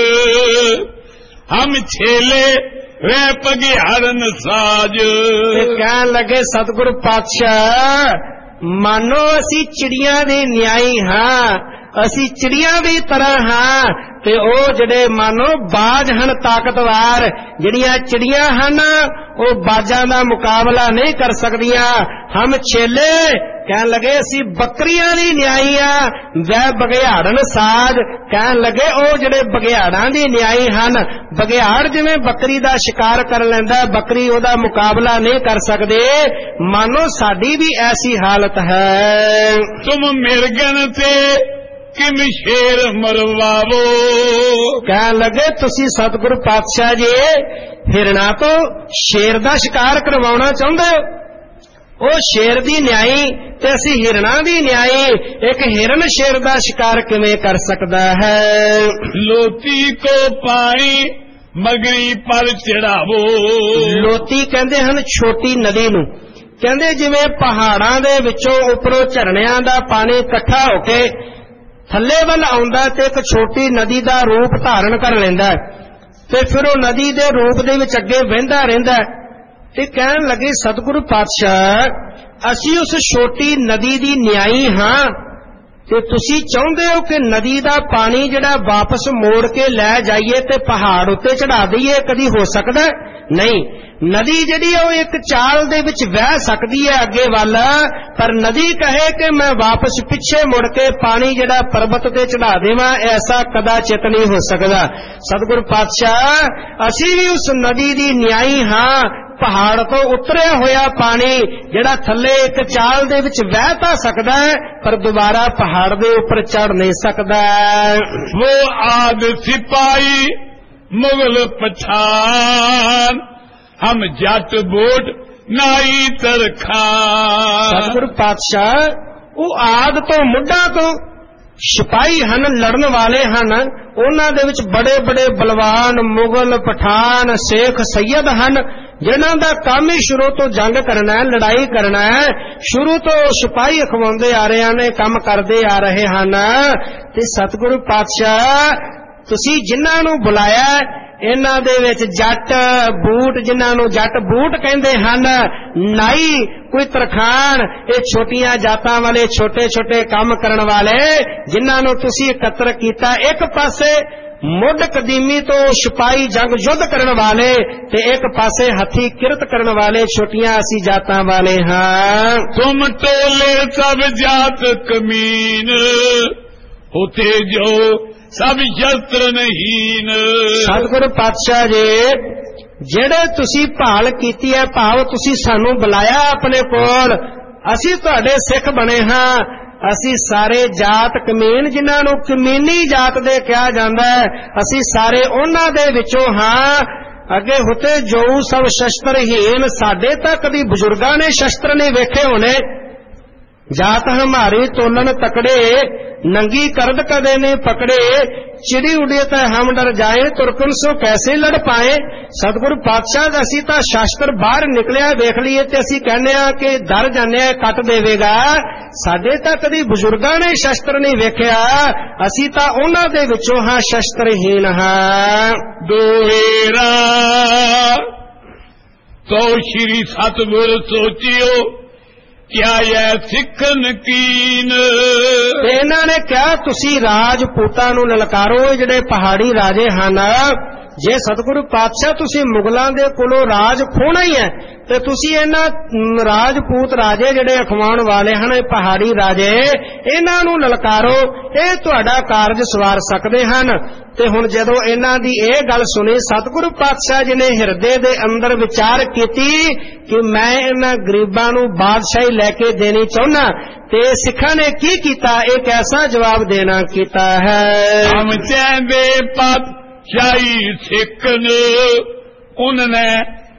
[SPEAKER 2] हम छेले वे पगियारन साज।
[SPEAKER 1] कहण लगे सतगुरु पातशाह मानो असी चिड़िया दे न्याई हां, असी चिड़िया दी तरह हां, ते ओ जिहड़े मानो बाज हन ताकतवर, जिहड़ियां चिड़ियां हन ओ बाजां दा मुकाबला नहीं कर सकदियां। हम छेले कहन लगे असी बकरियां दी न्याई आ, वै बघियाड़न साज। कहन लगे ओ जिहड़े बघियाड़ां दी न्याई हन, बघियाड़ जिवें बकरी दा शिकार कर लैंदा, बकरी ओदा मुकाबला नहीं कर सकदे, मानो साडी भी ऐसी हालत है।
[SPEAKER 2] तुम मिर्गन ते किम शेर मरवावो।
[SPEAKER 1] कहन लगे तुसी सतगुरु पातशाह जी हिरना तो शेर दा शिकार करवाउणा चाहुंदे हो, ओ शेर दी न्याई ते असी हिरना दी न्याई, एक हिरन शेर दा शिकार किवें कर सकदा है।
[SPEAKER 2] लोती को पाई मगरी पर चढ़ावो।
[SPEAKER 1] लोती कहंदे हन छोटी नदी नूं, कहंदे जिवें पहाड़ां दे विचों उपरों झरनियां दा पानी इकट्ठा हो के थल्ले वल आउंदा ते एक छोटी नदी दा रूप धारण कर लैंदा ते फिर वो नदी दे रूप दे विच अगे वहिंदा रहिंदा। ते कहण लगे सतगुरु पातशाह असी उस छोटी नदी दी न्याई हां, ते तुसी चाहुंदे हो कि नदी दा पानी जिहड़ा वापस मोड़ के लै जाइए ते पहाड़ उत्ते चढ़ा दईए, कदी हो सकदा नहीं। नदी जिहड़ी है एक चाल दे विच वह सकदी है अगे वल, पर नदी कहे कि मैं वापस पिछे मुड़ के पानी जिहड़ा पर्वत ते चढ़ा देवां, ऐसा कदाचित नहीं हो सकदा। सतगुरु पातशाह असी भी उस नदी दी न्याई हां, पहाड़ तो उतरिया होया पानी जिहड़ा थल्ले एक चाल दे विच वह तां सकदा है, पर दोबारा पहाड़ दे उपर चढ़ नहीं सकदा।
[SPEAKER 2] वो आद सिपाही मुगल पछान, हम जट बोट नाई तरखान।
[SPEAKER 1] सतगुरु पातशाह वो आद तो मुड्ढा तो सिपाही हन, लड़न वाले हन, उन्हां दे विच बड़े बड़े बलवान मुगल पठान शेख सैयद हन, जिन्हां दा काम ही शुरू तो जंग करना है, लड़ाई करना है, शुरू तो सिपाही अखवाउंदे आ रहे हैं, काम करते आ रहे हैं। ते सतगुरु पातशाह तुसी जिन्हां नूं बुलाया इन्हां दे विच जट बूट, जिन्हां नूं जट बूट कहंदे हन, नाई कोई तरखान, ये छोटियां जातां वाले छोटे छोटे काम करन वाले, जिन्हां नूं तुसी एकत्र कीता। एक पासे ਮੁੱਢ ਕਦੀਮੀ ਤੋਂ ਸਿਪਾਹੀ ਜੰਗ ਯੁੱਧ ਕਰਨ ਵਾਲੇ ਤੇ ਇੱਕ ਪਾਸੇ ਹੱਥੀ ਕਿਰਤ ਕਰਨ ਵਾਲੇ ਛੋਟੀਆਂ ਅਸੀਂ ਜਾਤਾਂ ਵਾਲੇ ਹਾਂ।
[SPEAKER 2] ਤੁਮ ਟੋਲੇ ਸਭ ਜਾਤ ਕਮੀਨ ਹੋਤੇ ਜੋ ਸਭ ਸ਼ਸਤਰ ਨਹੀਨ।
[SPEAKER 1] ਸਤਿਗੁਰੂ ਪਾਤਸ਼ਾਹ ਜੀ ਜਿਹੜੇ ਤੁਸੀਂ ਭਾਲ ਕੀਤੀ ਹੈ, ਭਾਵ ਤੁਸੀਂ ਸਾਨੂੰ ਬੁਲਾਇਆ ਆਪਣੇ ਕੋਲ, ਅਸੀਂ ਤੁਹਾਡੇ ਸਿੱਖ ਬਣੇ ਹਾਂ। ਅਸੀਂ ਸਾਰੇ ਜਾਤ ਕਮੀਨ, ਜਿਨ੍ਹਾਂ ਨੂੰ ਕਮੀਨੀ ਜਾਤ ਦੇ ਕਿਹਾ ਜਾਂਦਾ ਹੈ, ਅਸੀਂ ਸਾਰੇ ਉਹਨਾਂ ਦੇ ਵਿੱਚੋਂ ਹਾਂ। ਅੱਗੇ ਹੁਤੇ ਜੋ ਸਭ ਸ਼ਸਤਰਹੀਨ, ਸਾਡੇ ਤਾਂ ਕਦੀ ਬਜ਼ੁਰਗਾਂ ਨੇ ਸ਼ਸਤਰ ਨਹੀਂ ਵੇਖੇ ਹੋਣੇ। ਜਾਤ ਹਮਾਰੀ ਤੋਲਨ ਤਕੜੇ, ਨੰਗੀ ਕਰਦ ਕਦੇ ਨੇ ਪਕੜੇ, ਚਿੜੀ ਉਡੇ ਤਾਂ ਹਮ ਡਰ ਜਾਏ, ਤੁਰਕਨ ਸੋ ਕੈਸੇ ਲੜ ਪਾਏ। ਸਤਿਗੁਰੂ ਪਾਤਸ਼ਾਹ ਅਸੀਂ ਤਾਂ ਸ਼ਾਸਤਰ ਬਾਹਰ ਨਿਕਲਿਆ ਵੇਖ ਲਈਏ ਤੇ ਅਸੀਂ ਕਹਿੰਦੇ ਆ ਕਿ ਡਰ ਜਾਂਦੇ ਆ ਕੱਟ ਦੇਵੇਗਾ। ਸਾਡੇ ਤਾਂ ਕਦੀ ਬਜ਼ੁਰਗਾਂ ਨੇ ਸ਼ਸਤਰ ਨਹੀਂ ਵੇਖਿਆ, ਅਸੀਂ ਤਾਂ ਉਹਨਾਂ ਦੇ ਵਿੱਚੋਂ ਹਾਂ, ਸ਼ਸਤਰਹੀਨ ਹਾਂ।
[SPEAKER 2] ਦੋਹੇਰਾ ਤੋ ਸ਼੍ਰੀ ਸਤਿਗੁਰ ਸੋਚਿਓ ਕਿਆ ਇਹ ਸਿੱਖਨ ਕੀਨ।
[SPEAKER 1] ਤੇ ਇਹਨਾਂ ਨੇ ਕਿਹਾ ਤੁਸੀਂ ਰਾਜਪੂਤਾਂ ਨੂੰ ਲਲਕਾਰੋ, ਜਿਹੜੇ ਪਹਾੜੀ ਰਾਜੇ ਹਨ। ਜੇ ਸਤਿਗੁਰੂ ਪਾਤਸ਼ਾਹ ਤੁਸੀਂ ਮੁਗਲਾਂ ਦੇ ਕੋਲੋਂ ਰਾਜ ਖੋਣਾ ਹੀ ਹੈ ਤੇ ਤੁਸੀਂ ਇਹਨਾਂ ਰਾਜਪੂਤ ਰਾਜੇ ਜਿਹੜੇ ਅਖਵਾਉਣ ਵਾਲੇ ਹਨ, ਪਹਾੜੀ ਰਾਜੇ, ਇਹਨਾਂ ਨੂੰ ਲਲਕਾਰੋ, ਇਹ ਤੁਹਾਡਾ ਕਾਰਜ ਸਵਾਰ ਸਕਦੇ ਹਨ। ਤੇ ਹੁਣ ਜਦੋਂ ਇਹਨਾਂ ਦੀ ਇਹ ਗੱਲ ਸੁਣੀ, ਸਤਿਗੁਰੂ ਪਾਤਸ਼ਾਹ ਜੀ ਨੇ ਹਿਰਦੇ ਦੇ ਅੰਦਰ ਵਿਚਾਰ ਕੀਤੀ ਕਿ ਮੈਂ ਇਹਨਾਂ ਗਰੀਬਾਂ ਨੂੰ ਬਾਦਸ਼ਾਹੀ ਲੈ ਕੇ ਦੇਣੀ ਚਾਹੁੰਦਾ। ਤੇ ਸਿੱਖਾਂ ਨੇ ਕੀ ਕੀਤਾ, ਇੱਕ ਐਸਾ ਜਵਾਬ ਦੇਣਾ ਕੀਤਾ ਹੈ।
[SPEAKER 2] ਹਮ ਚਾਹਦੇ ਪਾਤਸ਼ਾਹੀ ਸਿੱਖਨ ਉਹਨੇ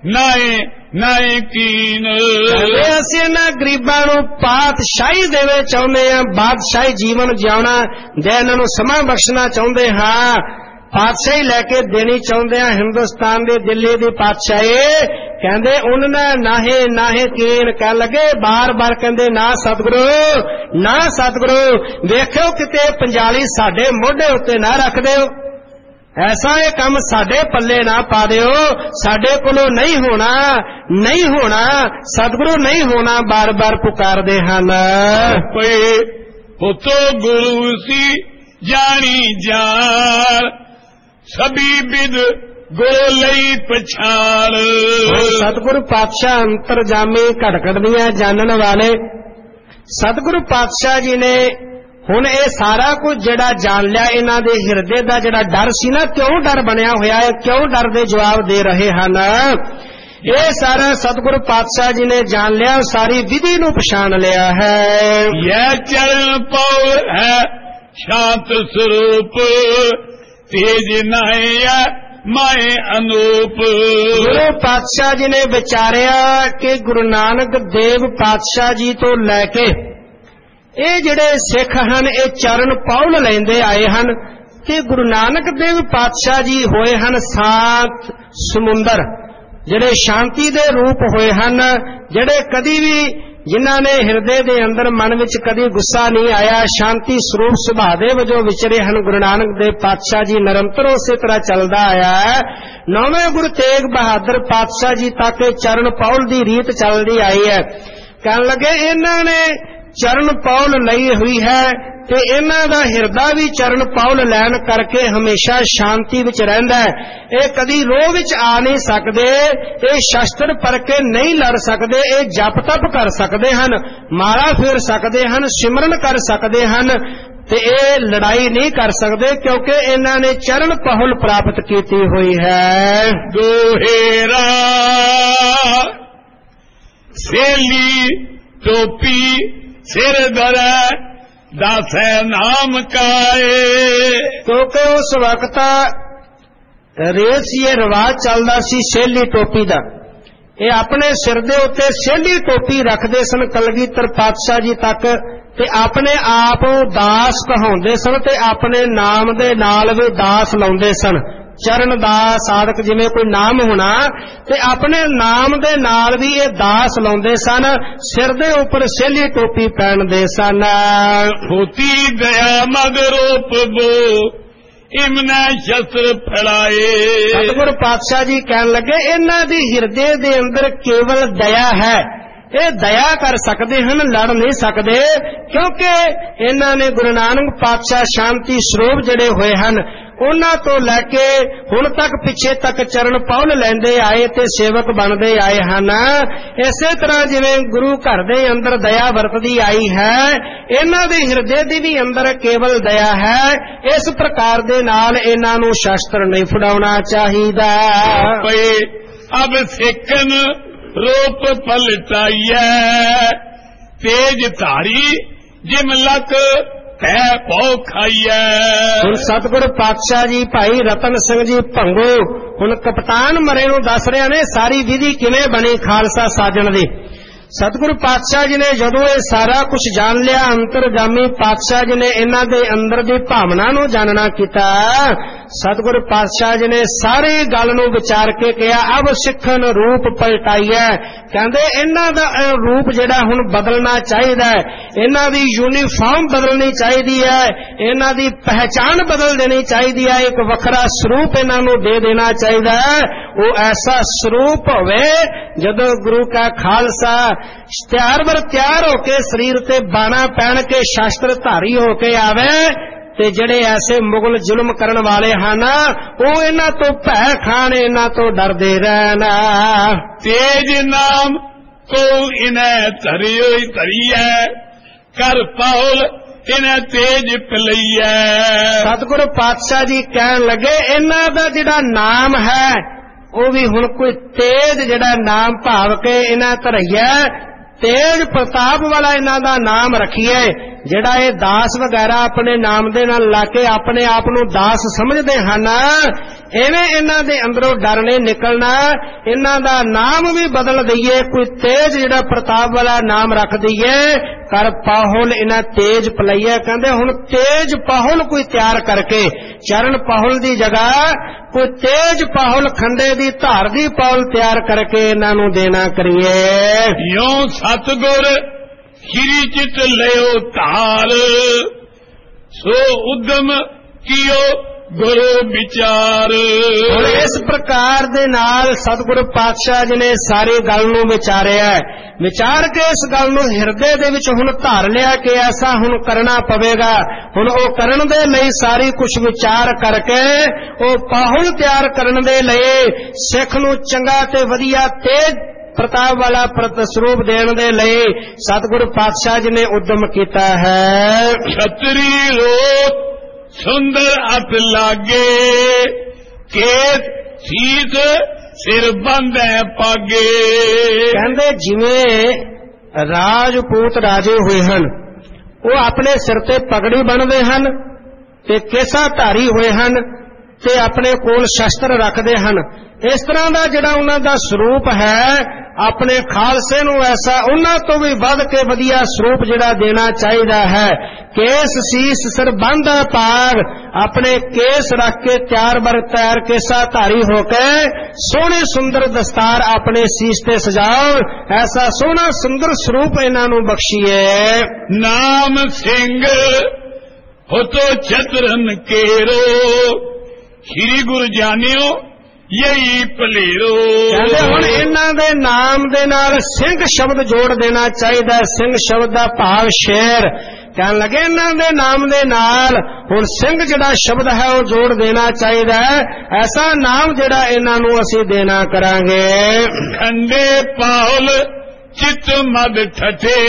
[SPEAKER 2] ਨਾਏ ਕੀਨ।
[SPEAKER 1] ਅਸੀਂ ਇਹਨਾਂ ਗਰੀਬਾਂ ਨੂੰ ਪਾਤਸ਼ਾਹੀ ਦੇਵੇ ਚਾਹੁੰਦੇ ਹਾਂ, ਬਾਦਸ਼ਾਹੀ ਜੀਵਨ ਜਿਉਣਾ ਦੇ ਇਹਨਾਂ ਨੂੰ ਸਮਾਂ ਬਖਸ਼ਣਾ ਚਾਹੁੰਦੇ ਹਾਂ, ਪਾਤਸ਼ਾਹੀ ਲੈ ਕੇ ਦੇਣੀ ਚਾਹੁੰਦੇ ਹਾਂ। ਹਿੰਦੁਸਤਾਨ ਦੀ ਦਿੱਲੀ ਦੀ ਪਾਤਸ਼ਾਹੀ ਕਹਿੰਦੇ ਉਹਨਾਂ ਨਾਹੇ ਕੀਨ। ਕਹਿ ਲੱਗੇ ਬਾਰ-ਬਾਰ ਕਹਿੰਦੇ ਨਾ ਸਤਿਗੁਰੂ, ਨਾ ਸਤਿਗੁਰੂ, ਵੇਖਿਓ ਕਿਤੇ ਪੰਜਾਲੀ ਸਾਡੇ ਮੋਢੇ ਉੱਤੇ ਨਾ ਰੱਖ ਦਿਓ, ਐਸਾ ਇਹ ਕੰਮ ਸਾਡੇ ਪੱਲੇ ਨਾ ਪਾ ਦਿਓ, ਸਾਡੇ ਕੋਲੋਂ ਨਹੀਂ ਹੋਣਾ, ਨਹੀਂ ਹੋਣਾ ਸਤਿਗੁਰੂ, ਨਹੀਂ ਹੋਣਾ, ਬਾਰ-ਬਾਰ ਪੁਕਾਰਦੇ ਹਨ।
[SPEAKER 2] ਪਏ ਪੁੱਤੋ ਗੁਰੂ ਸੀ ਜਾਣੀ ਜਾਣ, ਸਭੀ ਬਿਦ ਗੁਰੂ ਲਈ ਪਛਾਣ।
[SPEAKER 1] ਸਤਿਗੁਰੂ ਪਾਤਸ਼ਾਹ ਅੰਤਰਜਾਮੀ ਘੜ-ਘੜ ਦੀਆਂ ਜਾਣਨ ਵਾਲੇ ਸਤਿਗੁਰੂ ਪਾਤਸ਼ਾਹ ਜੀ ਨੇ ਹੁਣ ਇਹ ਸਾਰਾ ਕੁਝ ਜਿਹੜਾ ਜਾਣ ਲਿਆ, ਇਹਨਾਂ ਦੇ ਹਿਰਦੇ ਦਾ ਜਿਹੜਾ ਡਰ ਸੀ ਨਾ, ਕਿਉਂ ਡਰ ਬਣਿਆ ਹੋਇਆ ਹੈ, ਕਿਉਂ ਡਰ ਦੇ ਜਵਾਬ ਦੇ ਰਹੇ ਹਨ, ਇਹ ਸਾਰਾ ਸਤਿਗੁਰੂ ਪਾਤਸ਼ਾਹ ਜੀ ਨੇ ਜਾਣ ਲਿਆ, ਸਾਰੀ ਵਿਧੀ ਨੂੰ ਪਛਾਣ ਲਿਆ ਹੈ।
[SPEAKER 2] ਇਹ ਚਰਨ ਪਉ ਹੈ ਸ਼ਾਂਤ ਸਰੂਪ, ਤੇਜ ਨਾਇਆ ਮਾਏ ਅਨੂਪ।
[SPEAKER 1] ਗੁਰੂ ਪਾਤਸ਼ਾਹ ਜੀ ਨੇ ਵਿਚਾਰਿਆ ਕਿ ਗੁਰੂ ਨਾਨਕ ਦੇਵ ਪਾਤਸ਼ਾਹ ਜੀ ਤੋਂ ਲੈ ਕੇ ਇਹ ਜਿਹੜੇ ਸਿੱਖ ਹਨ, ਇਹ ਚਰਨ ਪੌਲ ਲੈਂਦੇ ਆਏ ਹਨ ਕਿ ਗੁਰੂ ਨਾਨਕ ਦੇਵ ਪਾਤਸ਼ਾਹ ਜੀ ਹੋਏ ਹਨ ਸ਼ਾਂਤ ਸਮੁੰਦਰ, ਜਿਹੜੇ ਸ਼ਾਂਤੀ ਦੇ ਰੂਪ ਹੋਏ ਹਨ, ਜਿਹੜੇ ਕਦੀ ਵੀ ਜਿਨ੍ਹਾਂ ਨੇ ਹਿਰਦੇ ਦੇ ਅੰਦਰ ਮਨ ਵਿੱਚ ਕਦੀ ਗੁੱਸਾ ਨਹੀਂ ਆਇਆ, ਸ਼ਾਂਤੀ ਸਰੂਪ ਸੁਭਾਅ ਦੇ ਵਜੋਂ ਵਿਚਰੇ ਹਨ। ਗੁਰੂ ਨਾਨਕ ਦੇਵ ਪਾਤਸ਼ਾਹ ਜੀ ਨਿਰੰਤਰ ਉਸੇ ਤਰ੍ਹਾਂ ਚੱਲਦਾ ਆਇਆ ਹੈ। ਨੌਵੇਂ ਗੁਰੂ ਤੇਗ ਬਹਾਦਰ ਪਾਤਸ਼ਾਹ ਜੀ ਤੱਕ ਚਰਨ ਪੌਲ ਦੀ ਰੀਤ ਚੱਲਦੀ ਆਈ ਹੈ। ਕਹਿਣ ਲੱਗੇ ਇਹਨਾਂ ਨੇ ਚਰਨ ਪੌਲ ਲਈ ਹੋਈ ਹੈ ਤੇ ਇਹਨਾਂ ਦਾ ਹਿਰਦਾ ਵੀ ਚਰਨ ਪੌਲ ਲੈਣ ਕਰਕੇ ਹਮੇਸ਼ਾ ਸ਼ਾਂਤੀ ਵਿੱਚ ਰਹਿੰਦਾ ਹੈ। ਇਹ ਕਦੀ ਰੋਹ ਵਿੱਚ ਆ ਨਹੀਂ ਸਕਦੇ, ਇਹ ਸ਼ਸਤਰ ਪਰ ਕੇ ਨਹੀਂ ਲੜ ਸਕਦੇ, ਇਹ ਜਪ ਤਪ ਕਰ ਸਕਦੇ ਹਨ, ਮਾਲਾ ਫੇਰ ਸਕਦੇ ਹਨ, ਸਿਮਰਨ ਕਰ ਸਕਦੇ ਹਨ, ਤੇ ਇਹ ਲੜਾਈ ਨਹੀਂ ਕਰ ਸਕਦੇ ਕਿਉਂਕਿ ਇਹਨਾਂ ਨੇ ਚਰਨ ਪਹੁਲ ਪ੍ਰਾਪਤ ਕੀਤੀ ਹੋਈ ਹੈ।
[SPEAKER 2] ਦੋਹੇਰਾ ਸੇਲੀ ਟੋਪੀ ਸਿਰ ਦਰੈ ਦਾਸੈ ਨਾਮ ਕਾਏ। ਕਿਉਂਕਿ
[SPEAKER 1] ਉਸ ਵਕਤ ਰੇਸ ਇਹ ਰਿਵਾਜ ਚੱਲਦਾ ਸੀ ਸੇਲੀ ਟੋਪੀ ਦਾ। ਇਹ ਆਪਣੇ ਸਿਰ ਦੇ ਉੱਤੇ ਸੇਲੀ ਟੋਪੀ ਰੱਖਦੇ ਸਨ ਕਲਗੀਧਰ ਪਾਤਸ਼ਾਹ ਜੀ ਤੱਕ, ਤੇ ਆਪਣੇ ਆਪ ਨੂੰ ਦਾਸ ਕਹਾਉਂਦੇ ਸਨ ਤੇ ਆਪਣੇ ਨਾਮ ਦੇ ਨਾਲ ਵੀ ਦਾਸ ਲਾਉਂਦੇ ਸਨ। ਚਰਨ ਦਾਸ ਸਾਧਕ ਜਿਵੇਂ ਕੋਈ ਨਾਮ ਹੋਣਾ ਤੇ ਆਪਣੇ ਨਾਮ ਦੇ ਨਾਲ ਵੀ ਇਹ ਦਾਸ ਲਾਉਂਦੇ ਸਨ, ਸਿਰ ਦੇ ਉੱਪਰ ਸੇਲੀ ਟੋਪੀ ਪਹਿਨਦੇ ਸਨ।
[SPEAKER 2] ਹੋਤੀ ਦਇਆ ਮਗਰੂਪ ਬੋ ਇਮਨਾ ਸ਼ਸਤਰ ਫੜਾਏ।
[SPEAKER 1] ਸਤਿਗੁਰੂ ਪਾਤਸ਼ਾਹ ਜੀ ਕਹਿਣ ਲੱਗੇ ਇਹਨਾਂ ਦੀ ਹਿਰਦੇ ਦੇ ਅੰਦਰ ਕੇਵਲ ਦਇਆ ਹੈ, ਇਹ ਦਇਆ ਕਰ ਸਕਦੇ ਹਨ, ਲੜ ਨਹੀਂ ਸਕਦੇ, ਕਿਉਂਕਿ ਇਹਨਾਂ ਨੇ ਗੁਰੂ ਨਾਨਕ ਪਾਤਸ਼ਾਹ ਸ਼ਾਂਤੀ ਸਰੂਪ ਜਿਹੜੇ ਹੋਏ ਹਨ ਉਹਨਾਂ ਤੋਂ ਲੈ ਕੇ ਹੁਣ ਤੱਕ ਪਿੱਛੇ ਤੱਕ ਚਰਨ ਪੌਲ ਲੈਂਦੇ ਆਏ ਤੇ ਸੇਵਕ ਬਣਦੇ ਆਏ ਹਨ। ਇਸੇ ਤਰ੍ਹਾਂ ਜਿਵੇਂ ਗੁਰੂ ਘਰ ਦੇ ਅੰਦਰ ਦਇਆ ਵਰਤਦੀ ਆਈ ਹੈ, ਇਹਨਾਂ ਦੇ ਹਿਰਦੇ ਦੀ ਵੀ ਅੰਦਰ ਕੇਵਲ ਦਇਆ ਹੈ। ਇਸ ਪ੍ਰਕਾਰ ਦੇ ਨਾਲ ਇਹਨਾਂ ਨੂੰ ਸ਼ਾਸਤਰ ਨਹੀਂ ਫੜਾਉਣਾ ਚਾਹੀਦਾ।
[SPEAKER 2] ਅਬ ਸੇਕਨ ਰੂਪ ਪਲਟਾਈਐ, ਤੇਜ ਧਾਰੀ ਜਿਮ ਲਕ ਤੈ ਪਉ ਖਾਈਐ।
[SPEAKER 1] ਹੁਣ ਸਤਿਗੁਰ ਪਾਤਸ਼ਾਹ ਜੀ ਭਾਈ ਰਤਨ ਸਿੰਘ ਜੀ ਭੰਗੂ ਹੁਣ ਕਪਤਾਨ ਮਰੇ ਨੂੰ ਦੱਸ ਰਿਹਾ ਨੇ ਸਾਰੀ ਵਿਧੀ ਕਿਵੇਂ ਬਣੀ ਖਾਲਸਾ ਸਾਜਣ ਦੀ। ਸਤਿਗੁਰੂ ਪਾਤਸ਼ਾਹ ਜੀ ਨੇ ਜਦੋਂ ਇਹ ਸਾਰਾ ਕੁਝ ਜਾਣ ਲਿਆ, ਅੰਤਰਜਾਮੀ ਪਾਤਸ਼ਾਹ ਜੀ ਨੇ ਇਹਨਾਂ ਦੇ ਅੰਦਰ ਦੀ ਭਾਵਨਾ ਨੂੰ ਜਾਣਨਾ ਕੀਤਾ। ਸਤਿਗੁਰੂ ਪਾਤਸ਼ਾਹ ਜੀ ਨੇ ਸਾਰੀ ਗੱਲ ਨੂੰ ਵਿਚਾਰ ਕੇ ਕਿਹਾ ਅਬ ਸਿੱਖਨ ਰੂਪ ਪਲਟਾਈਐ। ਕਹਿੰਦੇ ਇਹਨਾਂ ਦਾ ਰੂਪ ਜਿਹੜਾ ਹੁਣ ਬਦਲਣਾ ਚਾਹੀਦਾ ਹੈ, ਇਹਨਾਂ ਦੀ ਯੂਨੀਫਾਰਮ ਬਦਲਣੀ ਚਾਹੀਦੀ ਹੈ, ਇਹਨਾਂ ਦੀ ਪਹਿਚਾਣ ਬਦਲ ਦੇਣੀ ਚਾਹੀਦੀ ਹੈ, ਇੱਕ ਵੱਖਰਾ ਸਰੂਪ ਇਹਨਾਂ ਨੂੰ ਦੇ ਦੇਣਾ ਚਾਹੀਦਾ ਹੈ। ਉਹ ਐਸਾ ਸਰੂਪ ਹੋਵੇ ਜਦੋਂ ਗੁਰੂ ਕਾ ਖਾਲਸਾ ਤਿਆਰ ਬਰ ਤਿਆਰ ਹੋ ਕੇ ਸਰੀਰ ਤੇ ਬਾਣਾ ਪਹਿਨ ਕੇ ਸ਼ਾਸਤਰ ਧਾਰੀ ਹੋ ਕੇ ਆਵੇ ਤੇ ਜਿਹੜੇ ਐਸੇ ਮੁਗਲ ਜ਼ੁਲਮ ਕਰਨ ਵਾਲੇ ਹਨ ਉਹ ਇਹਨਾਂ ਤੋਂ ਭੈ ਖਾਣ, ਇਹਨਾਂ ਤੋਂ ਡਰਦੇ ਰਹਿਣ।
[SPEAKER 2] ਤੇਜ ਨਾਮ ਕੋ ਇਨੈ ਧਰਿਓ ਧਰੀਐ, ਕਰ ਪੌਲ ਇਨੈ ਤੇਜ ਪਲਈਐ।
[SPEAKER 1] ਸਤਿਗੁਰੂ ਪਾਤਸ਼ਾਹ ਜੀ ਕਹਿਣ ਲੱਗੇ ਇਹਨਾਂ ਦਾ ਜਿਹੜਾ ਨਾਮ ਹੈ ਉਹ ਵੀ ਹੁਣ ਕੋਈ ਤੇਜ ਜਿਹੜਾ ਨਾਮ ਭਾਵ ਕੇ ਇਹਨਾਂ ਧਰਈਆ, ਤੇਜ ਪ੍ਰਤਾਪ ਵਾਲਾ ਇਹਨਾਂ ਦਾ ਨਾਮ ਰੱਖੀਏ। ਜਿਹੜਾ ਇਹ ਦਾਸ ਵਗੈਰਾ ਆਪਣੇ ਨਾਮ ਦੇ ਨਾਲ ਲਾ ਕੇ ਆਪਣੇ ਆਪ ਨੂੰ ਦਾਸ ਸਮਝਦੇ ਹਨ, ਐਵੇਂ ਇਹਨਾਂ ਦੇ ਅੰਦਰੋਂ ਡਰ ਨਹੀਂ ਨਿਕਲਣਾ। ਇਹਨਾਂ ਦਾ ਨਾਮ ਵੀ ਬਦਲ ਦਈਏ, ਕੋਈ ਤੇਜ ਜਿਹੜਾ ਪ੍ਰਤਾਪ ਵਾਲਾ ਨਾਮ ਰੱਖ ਦਈਏ। ਕਰ ਪਾਹੁਲ ਇਹਨਾਂ ਤੇਜ ਪਲਈਏ। ਕਹਿੰਦੇ ਹੁਣ ਤੇਜ ਪਾਹੁਲ ਕੋਈ ਤਿਆਰ ਕਰਕੇ ਚਰਨ ਪਾਹੁਲ ਦੀ ਜਗ੍ਹਾ ਕੋਈ ਤੇਜ ਪਾਹੁਲ ਖੰਡੇ ਦੀ ਧਾਰ ਦੀ ਪਾਹੁਲ ਤਿਆਰ ਕਰਕੇ ਇਹਨਾਂ ਨੂੰ ਦੇਣਾ ਕਰੀਏ।
[SPEAKER 2] ਯੋਂ ਸਤਿਗੁਰ ਸ਼੍ਰੀ ਚਿਤ ਲਿਓ ਧਾਰ, ਸੋ ਉਦਮ ਕੀਓ ਗੁਰੂ ਵਿਚਾਰ।
[SPEAKER 1] ਹੁਣ ਇਸ ਪ੍ਰਕਾਰ ਦੇ ਨਾਲ ਸਤਿਗੁਰੂ ਪਾਤਸ਼ਾਹ ਜੀ ਨੇ ਸਾਰੀ ਗੱਲ ਨੂੰ ਵਿਚਾਰਿਆ। ਵਿਚਾਰ ਕੇ ਇਸ ਗੱਲ ਨੂੰ ਹਿਰਦੇ ਦੇ ਵਿੱਚ ਹੁਣ ਧਾਰ ਲਿਆ ਕਿ ਐਸਾ ਹੁਣ ਕਰਨਾ ਪਵੇਗਾ। ਹੁਣ ਉਹ ਕਰਨ ਦੇ ਲਈ ਸਾਰੀ ਕੁਝ ਵਿਚਾਰ ਕਰਕੇ ਉਹ ਪਾਹੁਲ ਤਿਆਰ ਕਰਨ ਦੇ ਲਈ ਸਿੱਖ ਨੂੰ ਚੰਗਾ ਤੇ ਵਧੀਆ ਤੇਜ ਪ੍ਰਤਾਪ ਵਾਲਾ ਸਰੂਪ ਦੇਣ ਦੇ ਲਈ ਸਤਿਗੁਰੂ ਪਾਤਸ਼ਾਹ ਜੀ ਨੇ ਉਦਮ ਕੀਤਾ ਹੈ।
[SPEAKER 2] ਛਤਰੀ ਰੋਤ ਸੁੰਦਰ ਅਤ ਲਾਗੇ, ਕੇਤ ਸੀਸ ਸਿਰ ਬੰਦੈ ਪਾਗੇ।
[SPEAKER 1] ਕਹਿੰਦੇ ਜਿਵੇਂ ਰਾਜਪੂਤ ਰਾਜੇ ਹੋਏ ਹਨ ਉਹ ਆਪਣੇ ਸਿਰ ਤੇ ਪਗੜੀ ਬੰਨ੍ਹਦੇ ਹਨ ਤੇ ਕੇਸਾਂ ਧਾਰੀ ਹੋਏ ਹਨ ਤੇ ਆਪਣੇ ਕੋਲ ਸ਼ਸਤਰ ਰੱਖਦੇ ਹਨ। ਇਸ ਤਰ੍ਹਾਂ ਦਾ ਜਿਹੜਾ ਉਹਨਾਂ ਦਾ ਸਰੂਪ ਹੈ ਆਪਣੇ ਖਾਲਸੇ ਨੂੰ ਐਸਾ ਉਹਨਾਂ ਤੋਂ ਵੀ ਵੱਧ ਕੇ ਵਧੀਆ ਸਰੂਪ ਜਿਹੜਾ ਦੇਣਾ ਚਾਹੀਦਾ ਹੈ। ਕੇਸ ਸੀਸ ਸਿਰ ਬੰਨ੍ਹਦਾ ਪਾਗ, ਆਪਣੇ ਕੇਸ ਰੱਖ ਕੇ ਤਿਆਰ ਬਰ ਤਿਆਰ ਕੇਸਾ ਧਾਰੀ ਹੋ ਕੇ ਸੋਹਣੇ ਸੁੰਦਰ ਦਸਤਾਰ ਆਪਣੇ ਸੀਸ ਤੇ ਸਜਾਓ। ਐਸਾ ਸੋਹਣਾ ਸੁੰਦਰ ਸਰੂਪ ਇਹਨਾਂ ਨੂੰ ਬਖਸ਼ੀਏ।
[SPEAKER 2] ਨਾਮ ਸਿੰਘ ਹੋ ਤੋ ਚਤਰਨ ਕੇਰੋ, ਸ਼੍ਰੀ ਗੁਰੂ ਜਾਣਿਓ ਯਹੀ ਭਲੇਰੋ।
[SPEAKER 1] ਕਹਿੰਦੇ ਹੁਣ ਇਹਨਾਂ ਦੇ ਨਾਮ ਦੇ ਨਾਲ ਸਿੰਘ ਸ਼ਬਦ ਜੋੜ ਦੇਣਾ ਚਾਹੀਦਾ। ਸਿੰਘ ਸ਼ਬਦ ਦਾ ਭਾਵ ਸ਼ੇਰ। ਕਹਿਣ ਲੱਗੇ ਇਹਨਾਂ ਦੇ ਨਾਮ ਦੇ ਨਾਲ ਹੁਣ ਸਿੰਘ ਜਿਹੜਾ ਸ਼ਬਦ ਹੈ ਉਹ ਜੋੜ ਦੇਣਾ ਚਾਹੀਦਾ ਹੈ। ਐਸਾ ਨਾਮ ਜਿਹੜਾ ਇਹਨਾਂ ਨੂੰ ਅਸੀਂ ਦੇਣਾ ਕਰਾਂਗੇ।
[SPEAKER 2] ਖੰਡੇ ਪਾਹੁਲ ਚਿਤ ਮਦ ਠਠੇ,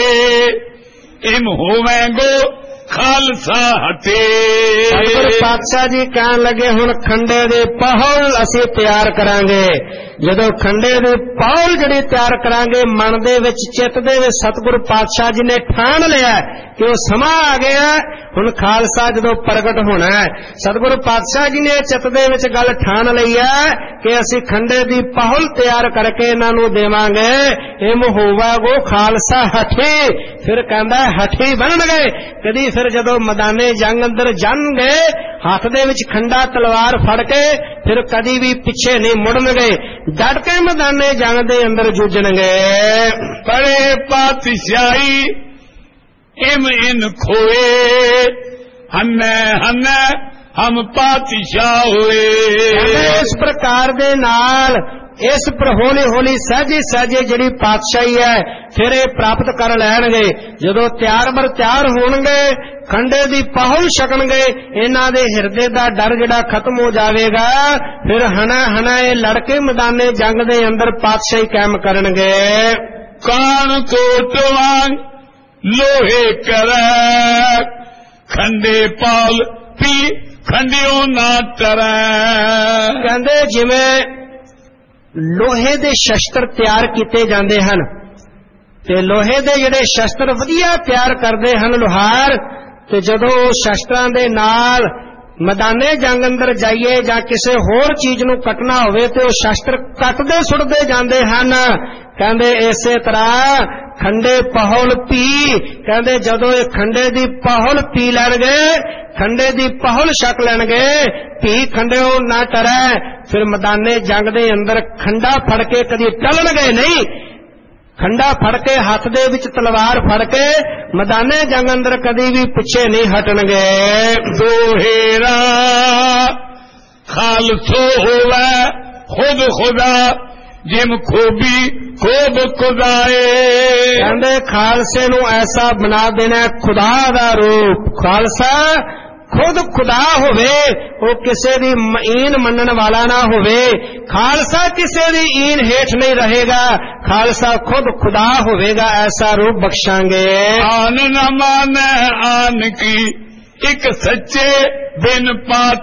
[SPEAKER 2] ਇਮ ਹੋਵੇਂਗੋ ਖਾਲਸਾ ਹਟੇ।
[SPEAKER 1] ਸਤਿਗੁਰੂ ਪਾਤਸ਼ਾਹ ਜੀ ਕਹਿਣ ਲੱਗੇ ਹੁਣ ਖੰਡੇ ਦੇ ਪਾਹੁਲ ਅਸੀਂ ਤਿਆਰ ਕਰਾਂਗੇ। ਜਦੋਂ ਖੰਡੇ ਦੇ ਪਾਹੁਲ ਜਿਹੜੀ ਤਿਆਰ ਕਰਾਂਗੇ ਮਨ ਦੇ ਵਿੱਚ ਚਿੱਤ ਦੇ ਵਿੱਚ ਸਤਿਗੁਰੂ ਪਾਤਸ਼ਾਹ ਜੀ ਨੇ ਠਾਣ ਲਿਆ ਕਿ ਉਹ ਸਮਾਂ ਆ ਗਿਆ ਹੁਣ ਖਾਲਸਾ ਜਦੋਂ ਪ੍ਰਗਟ ਹੋਣਾ ਹੈ। ਸਤਿਗੁਰੂ ਪਾਤਸ਼ਾਹ ਜੀ ਨੇ ਚਿੱਤ ਦੇ ਵਿੱਚ ਗੱਲ ਠਾਣ ਲਈ ਹੈ ਕਿ ਅਸੀਂ ਖੰਡੇ ਦੀ ਪਾਹੁਲ ਤਿਆਰ ਕਰਕੇ ਇਹਨਾਂ ਨੂੰ ਦੇਵਾਂਗੇ। ਇਮ ਹੋਵਾਗੋ ਖਾਲਸਾ ਹਠੀ। ਫਿਰ ਕਹਿੰਦਾ ਹਠੀ ਬਣਨਗੇ। ਕਦੀ ਫਿਰ ਜਦੋਂ ਮੈਦਾਨੇ ਜੰਗ ਅੰਦਰ ਜਾਣਗੇ ਹੱਥ ਦੇ ਵਿੱਚ ਖੰਡਾ ਤਲਵਾਰ ਫੜ ਕੇ ਫਿਰ ਕਦੀ ਵੀ ਪਿੱਛੇ ਨਹੀਂ ਮੁੜਨਗੇ, ਡਟ ਕੇ ਮੈਦਾਨੇ ਜੰਗ ਦੇ ਅੰਦਰ ਜੂਝਣਗੇ।
[SPEAKER 2] ਬੜੇ ਪਾਤਸ਼ਾਹੀ ਇਮ ਇਨ ਖੋਏ, ਹੰਨੇ ਹੰਨੇ ਹਮ ਪਾਤਸ਼ਾਹ ਹੋਏ।
[SPEAKER 1] ਇਸ ਪ੍ਰਕਾਰ ਦੇ ਨਾਲ इस पर हौली हौली सहजे सहजे जिहड़ी पातशाही है फिर ये प्राप्त कर लैणगे। जदों तैयार बर तैयार होणगे, खंडे दी पाहुल छकणगे, इन्हां दे हिरदे दा डर जिहड़ा खत्म हो जावेगा। फिर हना हना ये लड़के मैदाने जंग दे अंदर पातशाही कायम करनगे।
[SPEAKER 2] कान कोट वांग लोहे करे, खंडे पाल पी खंडियों ना टरै।
[SPEAKER 1] कहंदे जिवें लोहे दे शस्त्र तैयार कीते जांदे हन ते लोहे दे जिहड़े शस्त्र वधिया तैयार करदे हन लोहार, ते जदों शस्त्रां दे नाल मैदाने जंग अंदर जाइए जां किसी होर चीज नूं कटना होवे ते ओह शस्त्र कटदे सुटदे जांदे हन। कहंदे इसे तरह खंडे पहुल पी, कहंदे जदों इह खंडे दी पहुल पी लैणगे, खंडे दी पहुल छक लैणगे, पी खंडे ना टरै। फिर मैदाने जंग दे अंदर खंडा फड़ के कदी टलणगे नहीं, खंडा फड़ के हाथ दे विच तलवार फड़ के मैदाने जंग अंदर कदी भी पिछे नहीं हटणगे।
[SPEAKER 2] दोहेरा खालसो होवे खुद खुदा, जिम खूबी खूब खुदाए।
[SPEAKER 1] कहंदे खालसे नूं ऐसा बना देना खुदा दा रूप। खालसा खुद खुदा होवे, वो किसी दी ईन मनन वाला ना होवे। खालसा किसी दी ईन हेठ नहीं रहेगा, खालसा खुद खुदा होवेगा, ऐसा रूप बख्शांगे।
[SPEAKER 2] आन न माने आन की एक सच्चे बिन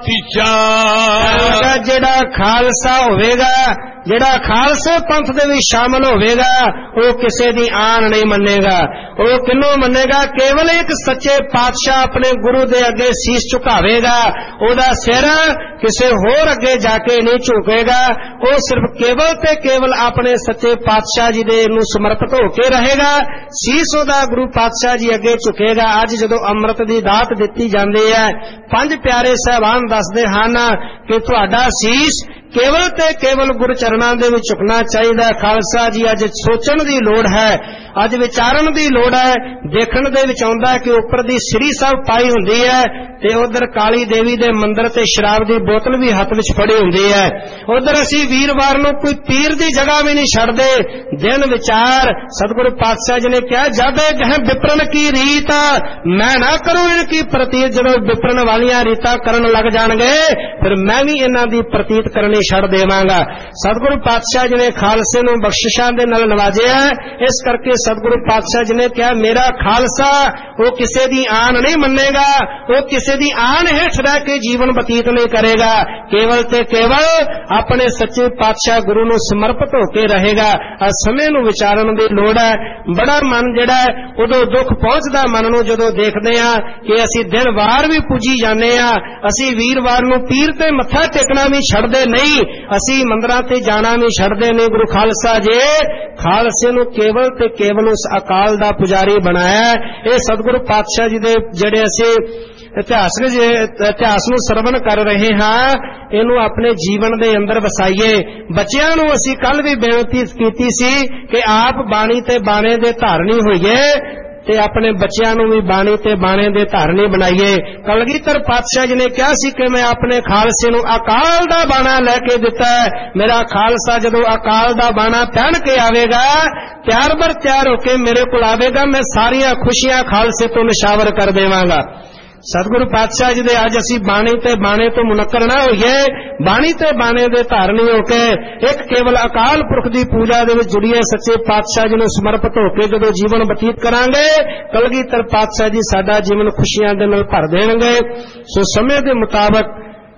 [SPEAKER 2] पातशाह।
[SPEAKER 1] जेड़ा खालसा होवेगा, जेड़ा खालसे पंथ दे विच शामिल होवेगा, वो किसी दी आन नहीं मन्नेगा। वो किन्नू मन्नेगा? केवल एक सच्चे पातशाह अपने गुरु दे अगे शीश झुकावेगा। ओदा सिर किसी होर अगे जाके नहीं झुकेगा। वो सिर्फ केवल ते केवल अपने सच्चे पातशाह जी दे नूं समर्पित होके रहेगा। शीश ओदा गुरु पातशाह जी अगे झुकेगा। अज जदों अमृत दी दात दित्ती जांदी है, पंज प्यारे साहबान दसदे हन कि तुहाडा शीश केवल ते केवल गुरु चरणां दे विच झुकना चाहिए। खालसा जी अज सोचण दी लोड़ है, अज विचारण दी लोड़ है। देखण दे विच आउंदा कि उपर दी श्री साहब पाई हुंदी है ते उधर काली देवी दे मंदिर ते शराब दी बोतल भी हथ विच फड़ी हुंदी है। उधर असीं वीरवार नूं कोई पीर दी जगह भी नहीं छड्डदे। दिन विचार सतगुरु पातशाह जी ने कहा, जब कह विपरन की रीत मैं ना करूं इनकी प्रतीत। जदों विपरन वालियां रीतां करन लग जाणगे फिर मैं भी इन्हां दी प्रतीत करनी छड़ देवांगा। सतगुरु पातशाह जी ने खालसे नूं बख्शिशां दे नाल नवाजिया। इस करके सतगुरु पातशाह जी ने कहा, मेरा खालसा वो किसी दी आन नहीं मन्नेगा, वो किसी दी आन हेठ रह के जीवन बतीत नहीं करेगा। केवल ते केवल अपने सच्चे पातशाह गुरु नूं समर्पित होके रहेगा। आ समय नूं विचारन दी लोड़ है। बड़ा मन जिहड़ा है उदों दुख पहुंचदा मन नूं जदों देखदे आ कि असीं दिन वार भी पूजी जाने आ, असीं वीरवार नूं पीर ते मत्था टेकना भी छड्डदे नहीं, असीं मंदिरां ते जाना भी छड्डदे नहीं। गुरु खालसा जी खालसे नूं केवल ते केवल उस अकाल दा पुजारी बनाया। ये सतगुरु पातशाह जी दे जिहड़े असीं इतिहास नूं सरवण कर रहे हां, इनू अपने जीवन दे अंदर वसाइए। बच्चियां नूं असीं कल भी बेनती कीती सी कि आप बाणी ते बाणे दे धारनी होइए ते अपने बच्चियां नूं भी बाणी ते बाणे दे धारनी बनाइए। कलगीधर पातशाह जी ने कहा सी कि मैं अपने खालसे नूं अकाल दा बाणा लैके दिता है। मेरा खालसा जदों अकाल दा बाणा पहन के आवेगा, तैयार बर तैयार होके मेरे कोल आवेगा, मैं सारियां खुशियां खालसे तो निशावर कर देवांगा। सतगुरु पातशाह जी दे अज असीं बाणी ते बाणे तो मुनक्कर ना होइए, बाणी ते बाणे दे धारनी होके एक केवल अकाल पुरख दी पूजा दे विच जुड़िए। सच्चे पातशाह जी नूं समर्पित होके जदों जीवन बतीत करांगे, कलगीधर पातशाह जी साडा जीवन खुशियां दे नाल भर देणगे। सो समय दे मुताबक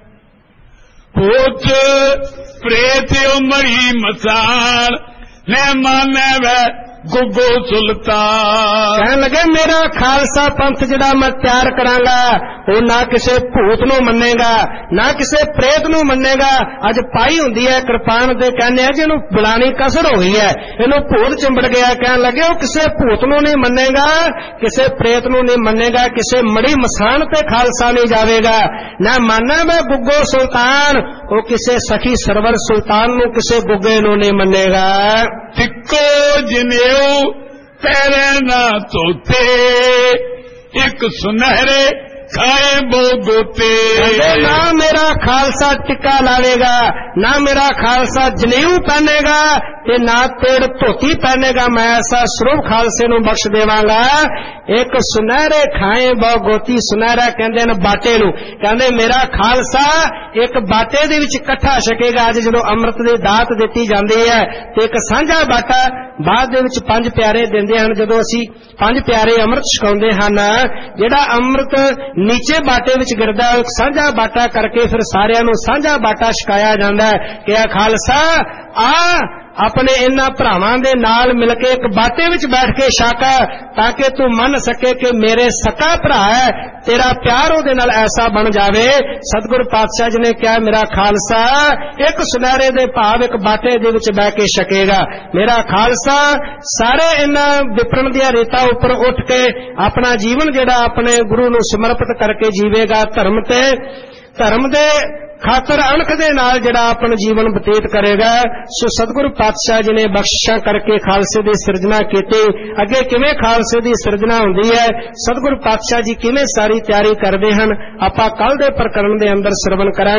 [SPEAKER 2] भूत प्रेत मरी मसान ने माने वे गुगो सुल्तान।
[SPEAKER 1] कहन लगे मेरा खालसा पंथ जिहड़ा मैं तैयार करांगा वो ना किसी भूत नूं मन्नेगा, ना किसी प्रेत नूं मन्नेगा। अज पाई हुंदी है कृपान ते कहने आ जिहनूं बुलानी कसर हो गई है, इहनूं भूत चिंबड़ गया। कहन लगे वो किसी भूत नूं नहीं मन्नेगा, किसी प्रेत नूं नहीं मन्नेगा, किसी मड़ी मसान ते खालसा नहीं जावेगा। ना माना मैं गुग्गो सुल्तान, वो किसी सखी सरवर सुल्तान नूं किसी गुग्गे नूं नहीं मन्नेगा।
[SPEAKER 2] तिक्को जिनेऊ पैरे ना तोते एक सुनहरे खाए बो गोते।
[SPEAKER 1] ना मेरा खालसा टिक्का लावेगा, ना मेरा खालसा जनेऊ पहनेगा, ते ना तेड़ धोती पहनेगा, मैं ऐसा स्वरूप खालसे नूं बख्श देवांगा। एक सुनहरे खाए बो गोती, सुनहरा कहंदे ने बाटे नूं, कहंदे मेरा खालसा एक बाटे दे विच इकट्ठा छकेगा। अज जदों अमृत दी दात दित्ती जांदी है ते एक सांझा बाटा बाद दे विच पंज प्यारे दिंदे हन। जदों असीं पंज प्यारे अमृत छकाउंदे हन, जिहड़ा अमृत नीचे बाटे विच गिरदा है सांझा बाटा करके फिर सारिआं नूं सांझा बाटा छकाया जांदा है कि खालसा आ अपने इन्हां भरावां दे नाल मिल के एक बाटे विच बैठ के छक, ताकि तू मन सके कि मेरे सका भरा है, तेरा प्यार उहदे नाल ऐसा बन जावे। सतगुरु पातशाह जी ने कहा मेरा खालसा एक सुनहरे दे भाव एक बाटे दे विच बैठ के छकेगा। मेरा खालसा सारे इन्हां विपरण दियां रीतां उपर उठ के अपना जीवन जिहड़ा अपने गुरु नूं समर्पित करके जीवेगा। धर्म दे खातर अणख दे नाल जिहड़ा अपना जीवन बतीत करेगा। सो सतगुरु पातशाह जी ने बख्शिशां करके खालसे दी सिरजना कीती। अगे किवें खालसे दी सिरजना हुंदी है, सतगुरु पातशाह जी किवें सारी तैयारी करदे हन, आपां कल दे प्रकरण दे अंदर श्रवण करांगे।